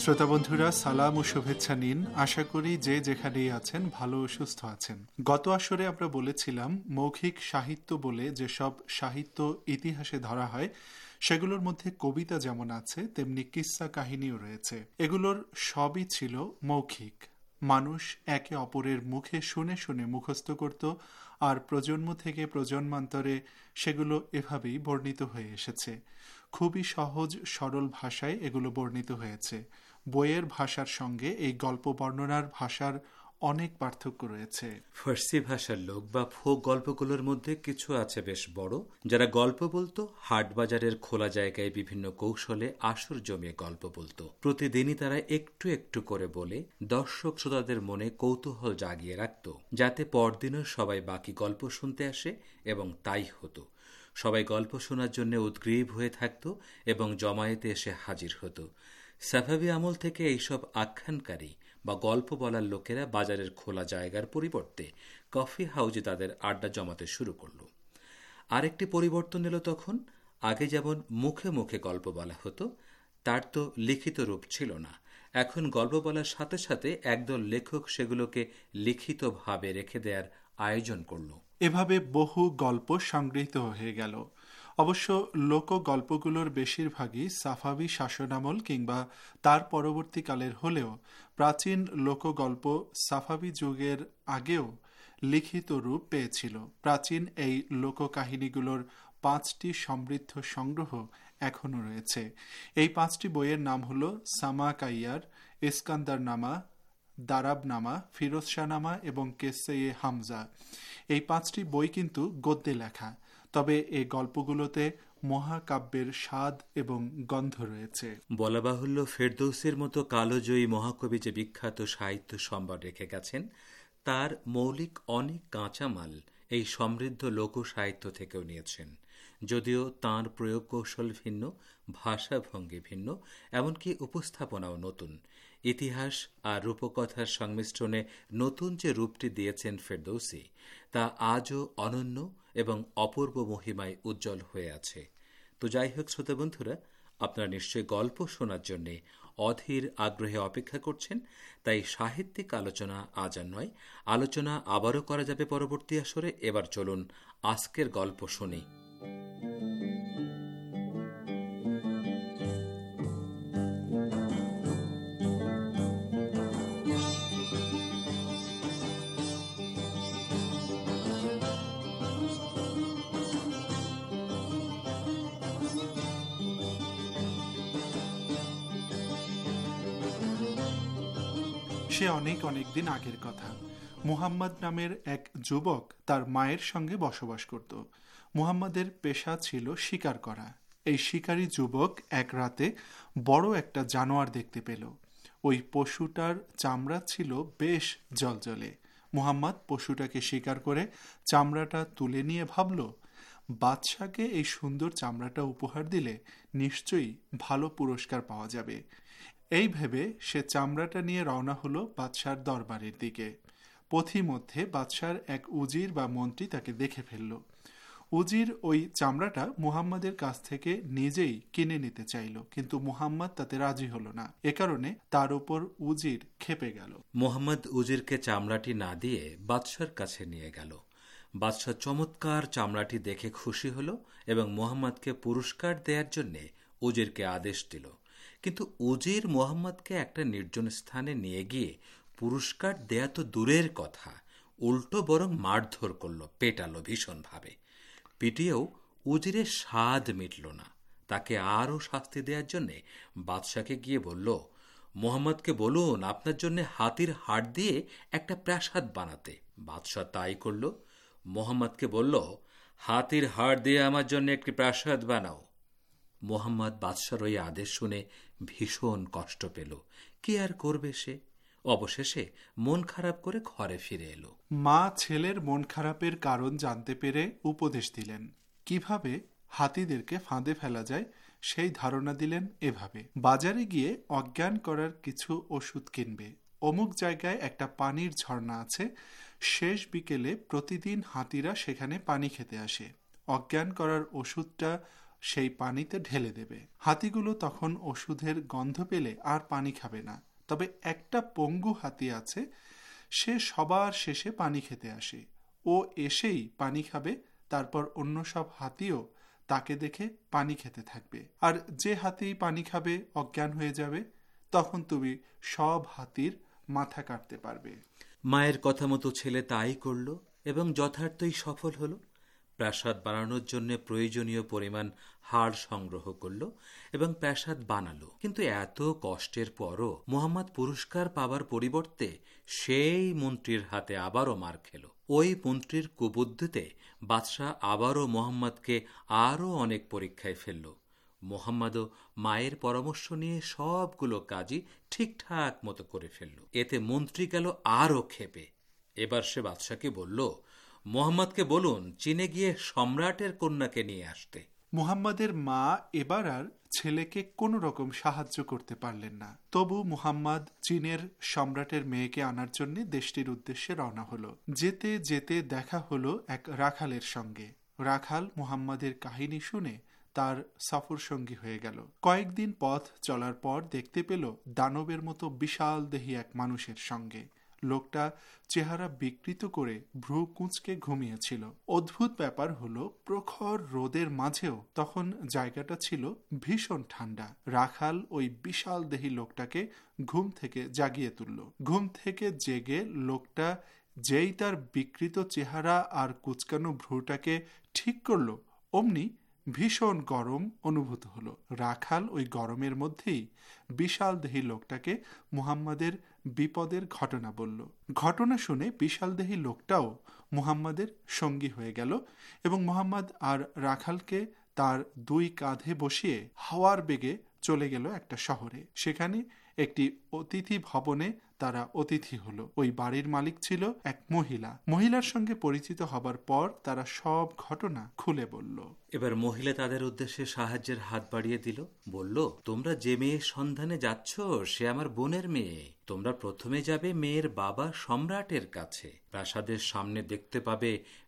শ্রোতা বন্ধুরা, সালাম ও শুভেচ্ছা নিন। আশা করি যে যেখানেই আছেন ভালো ও সুস্থ আছেন। গত আসরে আমরা বলেছিলাম মৌখিক সাহিত্য বলে যেসব সাহিত্য ইতিহাসে ধরা হয় সেগুলোর মধ্যে কবিতা যেমন আছে তেমনি কিস্সা কাহিনীও রয়েছে। এগুলোর সবই ছিল মৌখিক। মানুষ একে অপরের মুখে শুনে শুনে মুখস্থ করত, আর প্রজন্ম থেকে প্রজন্মান্তরে সেগুলো এভাবেই বর্ণিত হয়ে এসেছে। খুবই সহজ সরল ভাষায় এগুলো বর্ণিত হয়েছে। বইয়ের ভাষার সঙ্গে এই গল্প বর্ণনার ভাষার অনেক পার্থক্য রয়েছে। ফার্সি ভাষার লোক বা ফোক গল্পগুলোর মধ্যে কিছু আছে বেশ বড়, যারা গল্প বলতো হাট বাজারের খোলা জায়গায় বিভিন্ন কৌশলে আসর জমিয়ে গল্প বলতো। প্রতিদিনই তারা একটু একটু করে বলে দর্শক শ্রোতাদের মনে কৌতূহল জাগিয়ে রাখত, যাতে পরদিনও সবাই বাকি গল্প শুনতে আসে, এবং তাই হতো। সবাই গল্প শোনার জন্য উদ্গ্রীব হয়ে থাকত এবং জমায়েতে এসে হাজির হতো। সাফাভি আমল থেকে এইসব আখ্যানকারী বা গল্প বলার লোকেরা বাজারের খোলা জায়গার পরিবর্তে কফি হাউজে তাদের আড্ডা জমাতে শুরু করল। আরেকটি পরিবর্তন এলো তখন। আগে যেমন মুখে মুখে গল্প বলা হতো, তার তো লিখিত রূপ ছিল না। এখন গল্প বলার সাথে সাথে একদল লেখক সেগুলোকে লিখিতভাবে রেখে দেওয়ার আয়োজন করল। এভাবে বহু গল্প সংগৃহীত হয়ে গেল। অবশ্য লোক গল্পগুলোর বেশিরভাগই সাফাভি শাসনামল কিংবা তার পরবর্তীকালের হলেও প্রাচীন লোকগল্প সাফাভি যুগের আগেও লিখিত রূপ পেয়েছিল। প্রাচীন এই লোককাহিনীগুলোর পাঁচটি সমৃদ্ধ সংগ্রহ এখনও রয়েছে। এই পাঁচটি বইয়ের নাম হল সামা কাইয়ার, ইস্কান্দার নামা, দারাবনামা, ফিরোজ শাহ নামা এবং কেসে হামজা। এই পাঁচটি বই কিন্তু গদ্যে লেখা, তবে এই গল্পগুলোতে মহাকাব্যের স্বাদ এবং গন্ধ রয়েছে। বলা বাহুল্য, ফেরদৌসির মতো কালোজয়ী মহাকবি যে বিখ্যাত সাহিত্য সম্ভার রেখে গেছেন, তার মৌলিক অনেক কাঁচামাল এই সমৃদ্ধ লোক সাহিত্য থেকেও নিয়েছেন। যদিও তাঁর প্রয়োগ কৌশল ভিন্ন, ভাষাভঙ্গি ভিন্ন, এমনকি উপস্থাপনাও নতুন। ইতিহাস আর রূপকথার সংমিশ্রণে নতুন যে রূপটি দিয়েছেন ফেরদৌসি, তা আজও অনন্য এবং অপূর্ব মহিমায় উজ্জ্বল হয়ে আছে। তো যাই হোক শ্রোতা বন্ধুরা, আপনারা নিশ্চয়ই গল্প শোনার জন্য অধীর আগ্রহে অপেক্ষা করছেন। তাই সাহিত্যিক আলোচনা আজ আর নয়, আলোচনা আবারও করা যাবে পরবর্তী আসরে। এবার চলুন আজকের গল্প শুনি। সে অনেক অনেক দিন আগের কথা। মুহাম্মদ নামের এক যুবক তার মায়ের সঙ্গে বসবাস করত। মুহাম্মদের পেশা ছিল শিকার করা। এই শিকারী যুবক এক রাতে বড় একটা জানোয়ার দেখতে পেল। ওই পশুটার চামড়া ছিল বেশ জলজলে। মুহাম্মদ পশুটাকে শিকার করে চামড়াটা তুলে নিয়ে ভাবল, বাদশাকে এই সুন্দর চামড়াটা উপহার দিলে নিশ্চয়ই ভালো পুরস্কার পাওয়া যাবে। এই ভেবে সে চামড়াটা নিয়ে রওনা হলো বাদশার দরবারের দিকে। পথিমধ্যে বাদশার এক উজির বা মন্ত্রী তাকে দেখে ফেলল। উজির ওই চামড়াটা মুহাম্মাদের কাছ থেকে নিজেই কিনে নিতে চাইল, কিন্তু মুহাম্মদ তাতে রাজি হলো না। এ কারণে তার উপর উজির ক্ষেপে গেল। মুহাম্মদ উজিরকে চামড়াটি না দিয়ে বাদশার কাছে নিয়ে গেল। বাদশা চমৎকার চামড়াটি দেখে খুশি হল এবং মুহাম্মদকে পুরস্কার দেওয়ার জন্য উজিরকে আদেশ দিল। কিন্তু উজির মুহাম্মদকে একটা নির্জন স্থানে নিয়ে গিয়ে পুরস্কার দেয়া তো দূরের কথা, উল্টো বরং মারধর করল, পেটালো ভীষণভাবে। পিটিয়েও উজিরের স্বাদ মিটল না। তাকে আরও শাস্তি দেওয়ার জন্যে বাদশাকে গিয়ে বলল, মুহাম্মদকে বলুন আপনার জন্য হাতির হাড় দিয়ে একটা প্রাসাদ বানাতে। বাদশা তাই করল। মুহাম্মদকে বলল, হাতির হাড় দিয়ে আমার জন্য একটি প্রাসাদ বানাও। মুহাম্মদ বাদশার ওই আদেশ শুনে ভীষণ কষ্ট পেল। কি আর করবে সে? অবশেষে মন খারাপ করে ঘরে ফিরে এলো। মা ছেলের মন খারাপের কারণ জানতে পেরে উপদেশ দিলেন। কিভাবে হাতিদেরকে ফাঁদে ফেলা যায় সেই ধারণা দিলেন এভাবে, বাজারে গিয়ে অজ্ঞান করার কিছু ওষুধ কিনবে। অমুক জায়গায় একটা পানির ঝর্ণা আছে, শেষ বিকেলে প্রতিদিন হাতিরা সেখানে পানি খেতে আসে। অজ্ঞান করার ওষুধটা সেই পানিতে ঢেলে দেবে। হাতিগুলো তখন ওষুধের গন্ধ পেলে আর পানি খাবে না। তবে একটা পঙ্গু হাতি আছে, সে সবার শেষে পানি খেতে আসে। ও এসেই পানি খাবে, তারপর অন্য সব হাতিও তাকে দেখে পানি খেতে থাকবে। আর যে হাতি পানি খাবে অজ্ঞান হয়ে যাবে, তখন তুমি সব হাতির মাথা কাটতে পারবে। মায়ের কথা মতো ছেলে তাই করল এবং যথার্থই সফল হল। প্রাসাদ বানানোর জন্য প্রয়োজনীয় পরিমাণ হাড় সংগ্রহ করল এবং প্রাসাদ বানালো। কিন্তু এত কষ্টের পরও মুহাম্মদ পুরস্কার পাবার পরিবর্তে সেই মন্ত্রীর হাতে আবারও মার খেল। ওই মন্ত্রীর কুবুদ্ধিতে বাদশাহ আবারও মোহাম্মদকে আরও অনেক পরীক্ষায় ফেলল। মোহাম্মদও মায়ের পরামর্শ নিয়ে সবগুলো কাজই ঠিকঠাক মতো করে ফেলল। এতে মন্ত্রী গেল আরও ক্ষেপে। এবার সে বাদশাকে বলল, মোহাম্মদকে বলুন চীনে গিয়ে সম্রাটের কন্যাকে নিয়ে আসতে। মুহাম্মাদের মা এবার আর ছেলেকে কোনো রকম সাহায্য করতে পারলেন না। তবু মুহাম্মদ চীনের সম্রাটের মেয়েকে আনার জন্য দেশটির উদ্দেশ্যে রওনা হলো। যেতে যেতে দেখা হলো এক রাখালের সঙ্গে। রাখাল মুহাম্মাদের কাহিনী শুনে তার সফর সঙ্গী হয়ে গেল। কয়েকদিন পথ চলার পর দেখতে পেল দানবের মতো বিশাল দেহী এক মানুষের সঙ্গে। লোকটা চেহারা বিকৃত করে ভ্রু কুঁচকে ঘুমিয়েছিল। অদ্ভুত ব্যাপার হলো, প্রখর রোদের মাঝেও তখন জায়গাটা ছিল ভীষণ ঠান্ডা। রাখাল ওই বিশাল দেহী লোকটাকে ঘুম থেকে জাগিয়ে তুলল। ঘুম থেকে জেগে লোকটা যেই তার বিকৃত চেহারা আর কুচকানো ভ্রুটাকে ঠিক করল, অমনি ভীষণ গরম অনুভূত হলো। রাখাল ওই গরমের মধ্যেই বিশাল দেহী লোকটাকে মুহাম্মাদের বিপদের ঘটনা বলল। ঘটনা শুনে বিশাল দেহী লোকটাও মুহাম্মাদের সঙ্গী হয়ে গেল এবং মুহাম্মদ আর রাখালকে তার দুই কাঁধে বসিয়ে হাওয়ার বেগে চলে গেল একটা শহরে। সেখানে একটি অতিথি ভবনে তারা অতিথি হলো। ওই বাড়ির মালিক ছিল এক মহিলা। মহিলার সঙ্গে পরিচিত হবার পর তারা সব ঘটনা খুলে বলল। এবার মহিলা তাদের উদ্দেশ্যে সাহায্যের হাত বাড়িয়ে দিল। বলল, তোমরা যে মেয়ের সন্ধানে যাচ্ছ সে আমার বোনের মেয়ে। তোমরা প্রথমে যাবে মেয়ের বাবা সম্রাটের কাছে। প্রাসাদের সামনে দেখতে পাবে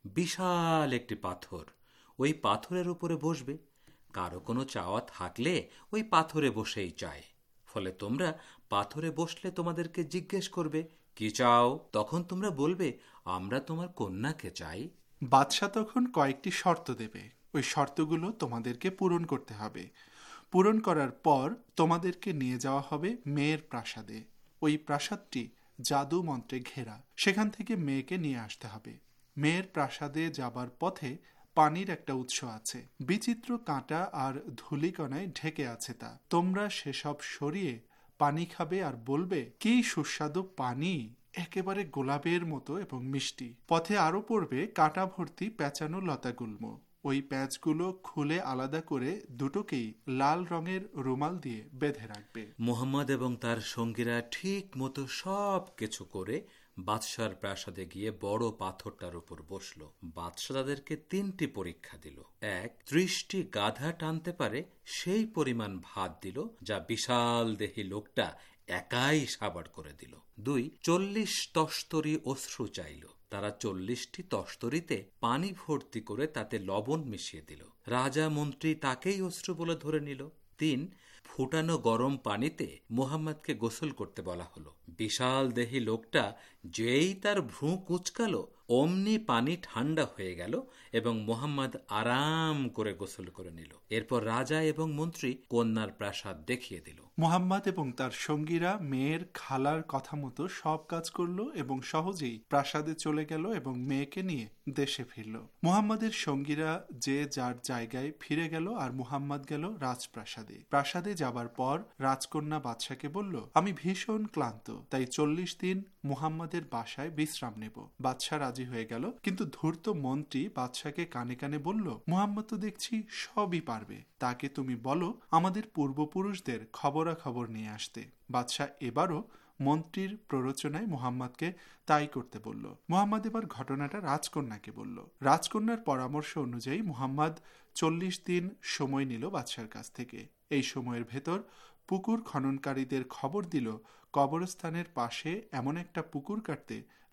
বিশাল একটি পাথর। ওই পাথরের উপরে বসবে। কারো কোনো চাওয়া থাকলে ওই পাথরে বসেই চায়। ফলে তোমরা পাথরে বসলে তোমাদেরকে জিজ্ঞেস করবে কি চাও। তখন তোমরা বলবে আমরা তোমার কন্যাকে চাই। বাদশাহ তখন কয়েকটি শর্ত দেবে। ওই শর্তগুলো তোমাদেরকে পূরণ করতে হবে। পূরণ করার পর তোমাদেরকে নিয়ে যাওয়া হবে মেয়ের প্রাসাদে। ওই প্রাসাদটি জাদু মন্ত্রে ঘেরা। সেখান থেকে মেয়েকে নিয়ে আসতে হবে। মেয়ের প্রাসাদে যাবার পথে পানির একটা উৎস আছে। বিচিত্র কাঁটা আর ধূলিকণায় ঢেকে আছে তা। তোমরা সেসব সরিয়ে পানি খাবে আর বলবে কি সুস্বাদু পানি, একেবারে গোলাপের মতো এবং মিষ্টি। পথে আরো পড়বে কাঁটা ভর্তি পেঁচানো লতাগুল্ম। ওই প্যাঁচগুলো খুলে আলাদা করে দুটোকেই লাল রঙের রুমাল দিয়ে বেঁধে রাখবে। মুহাম্মদ এবং তার সঙ্গীরা ঠিক মতো সব কিছু করে বাদশার প্রাসাদে গিয়ে বড় পাথরটার উপর বসল। বাদশা তাদেরকে তিনটি পরীক্ষা দিল। এক, ত্রিশটি গাধা টানতে পারে সেই পরিমাণ ভাত দিল, যা বিশাল দেহী লোকটা একাই সাবাড় করে দিল। দুই, চল্লিশ তস্তরি অশ্রু চাইল। তারা চল্লিশটি তস্তরিতে পানি ভর্তি করে তাতে লবণ মিশিয়ে দিল। রাজা মন্ত্রী তাকেই অশ্রু বলে ধরে নিল। তিন, ফুটানো গরম পানিতে মুহাম্মদকে গোসল করতে বলা হলো। বিশাল দেহী লোকটা যেই তার ভ্রু কুঁচকালো, অমনি পানি ঠান্ডা হয়ে গেল এবং মুহাম্মদ আরাম করে গোসল করে নিল। এরপর রাজা এবং মন্ত্রী কন্যার প্রাসাদ দেখিয়ে দিল। মুহাম্মদ এবং তার সঙ্গীরা মেয়ের খালার কথা মতো সব কাজ করলো এবং সহজেই প্রাসাদে চলে গেল এবং মেয়েকে নিয়ে দেশে ফিরল। মুহাম্মদের সঙ্গীরা যে যার জায়গায় ফিরে গেল আর মুহাম্মদ গেল রাজপ্রাসাদে। প্রাসাদে যাবার পর রাজকন্যা বাদশাকে বলল, আমি ভীষণ ক্লান্ত, তাই চল্লিশ দিন মুহাম্মদের বাসায় বিশ্রাম নেব। বাদশা রাজি হয়ে গেল, কিন্তু ধূর্ত মন্ত্রী বাদশাকে কানে কানে বলল, মুহাম্মদ তো দেখছি সবই পারবে, তাকে তুমি বলো আমাদের পূর্বপুরুষদের খবরাখবর নিয়ে আসতে। বাদশা এবারও মন্ত্রীর প্ররোচনায় মুহাম্মদকে তাই করতে বলল। মুহাম্মদ এবার ঘটনাটা রাজকন্যাকে বলল। রাজকন্যার পরামর্শ অনুযায়ী মুহাম্মদ চল্লিশ দিন সময় নিল বাদশার কাছ থেকে। এই সময়ের ভেতর পুকুর খননকারীদের খবর দিল কবরস্থানের পাশে এমন একটা পুকুর কাটতে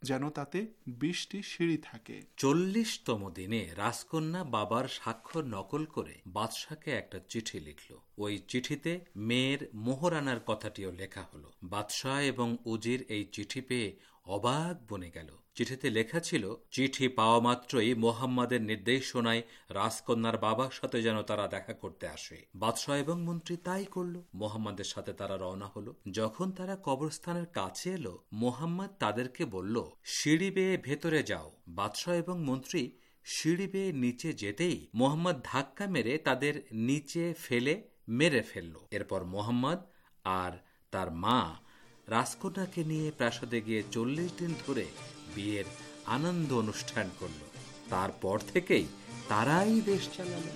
যেন তাতে বিশটি সিঁড়ি থাকে। চল্লিশতম দিনে রাজকন্যা বাবার স্বাক্ষর নকল করে বাদশাকে একটা চিঠি লিখল। ওই চিঠিতে মেয়ের মোহর আনার কথাটিও লেখা হলো। বাদশাহ এবং উজির এই চিঠি পেয়ে অবাক বনে গেল। চিঠিতে লেখা ছিল, চিঠি পাওয়া মাত্রই মোহাম্মদের নির্দেশনায় রাজকন্যার বাবার সাথে যেন তারা দেখা করতে আসে। বাদশাহ এবং মন্ত্রী তাই করল। মোহাম্মদের সাথে তারা রওনা হলো। যখন তারা কবরস্থানের কাছে এলো, মোহাম্মদ তাদেরকে বলল, সিঁড়ি বেয়ে ভেতরে যাও। বাদশাহ এবং মন্ত্রী সিঁড়ি বেয়ে নিচে যেতেই মোহাম্মদ ধাক্কা মেরে তাদের নিচে ফেলে মেরে ফেলল। এরপর মোহাম্মদ আর তার মা রাজকন্যাকে নিয়ে প্রাসাদে গিয়ে চল্লিশ দিন ধরে বিয়ের আনন্দ অনুষ্ঠান করল। তারপর থেকেই তারাই দেশ চালালো।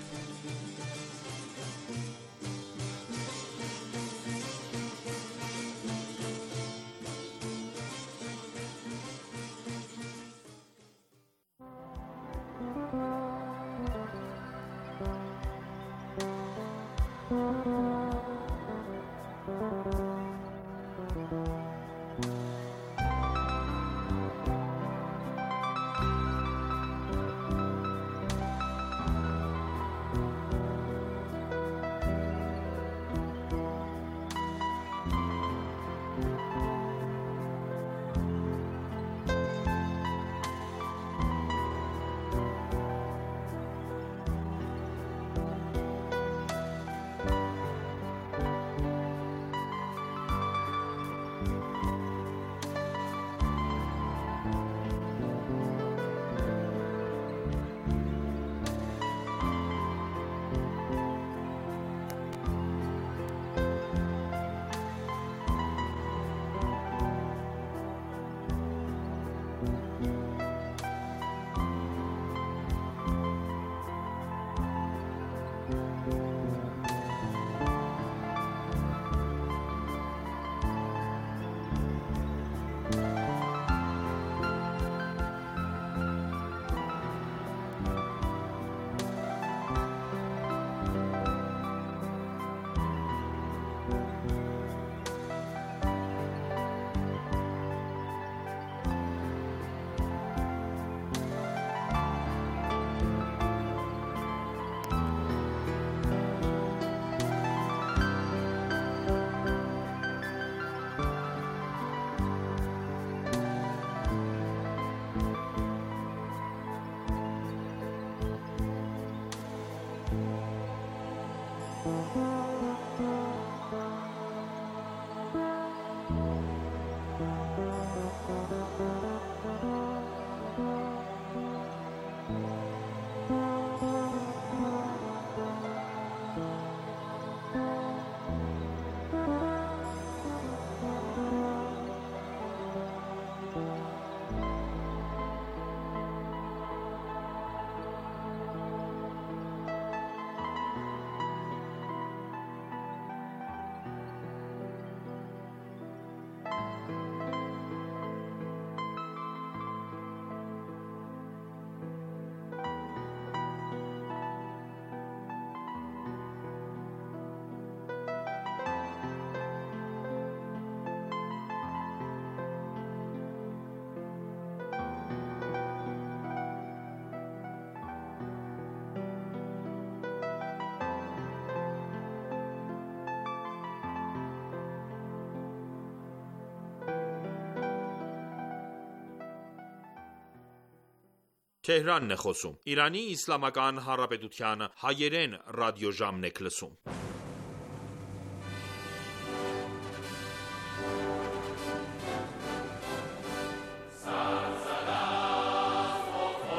Թեհրանն է խոսում։ Իրանի Իսլամական Հանրապետության հայերեն ռադիոժամն եք լսում։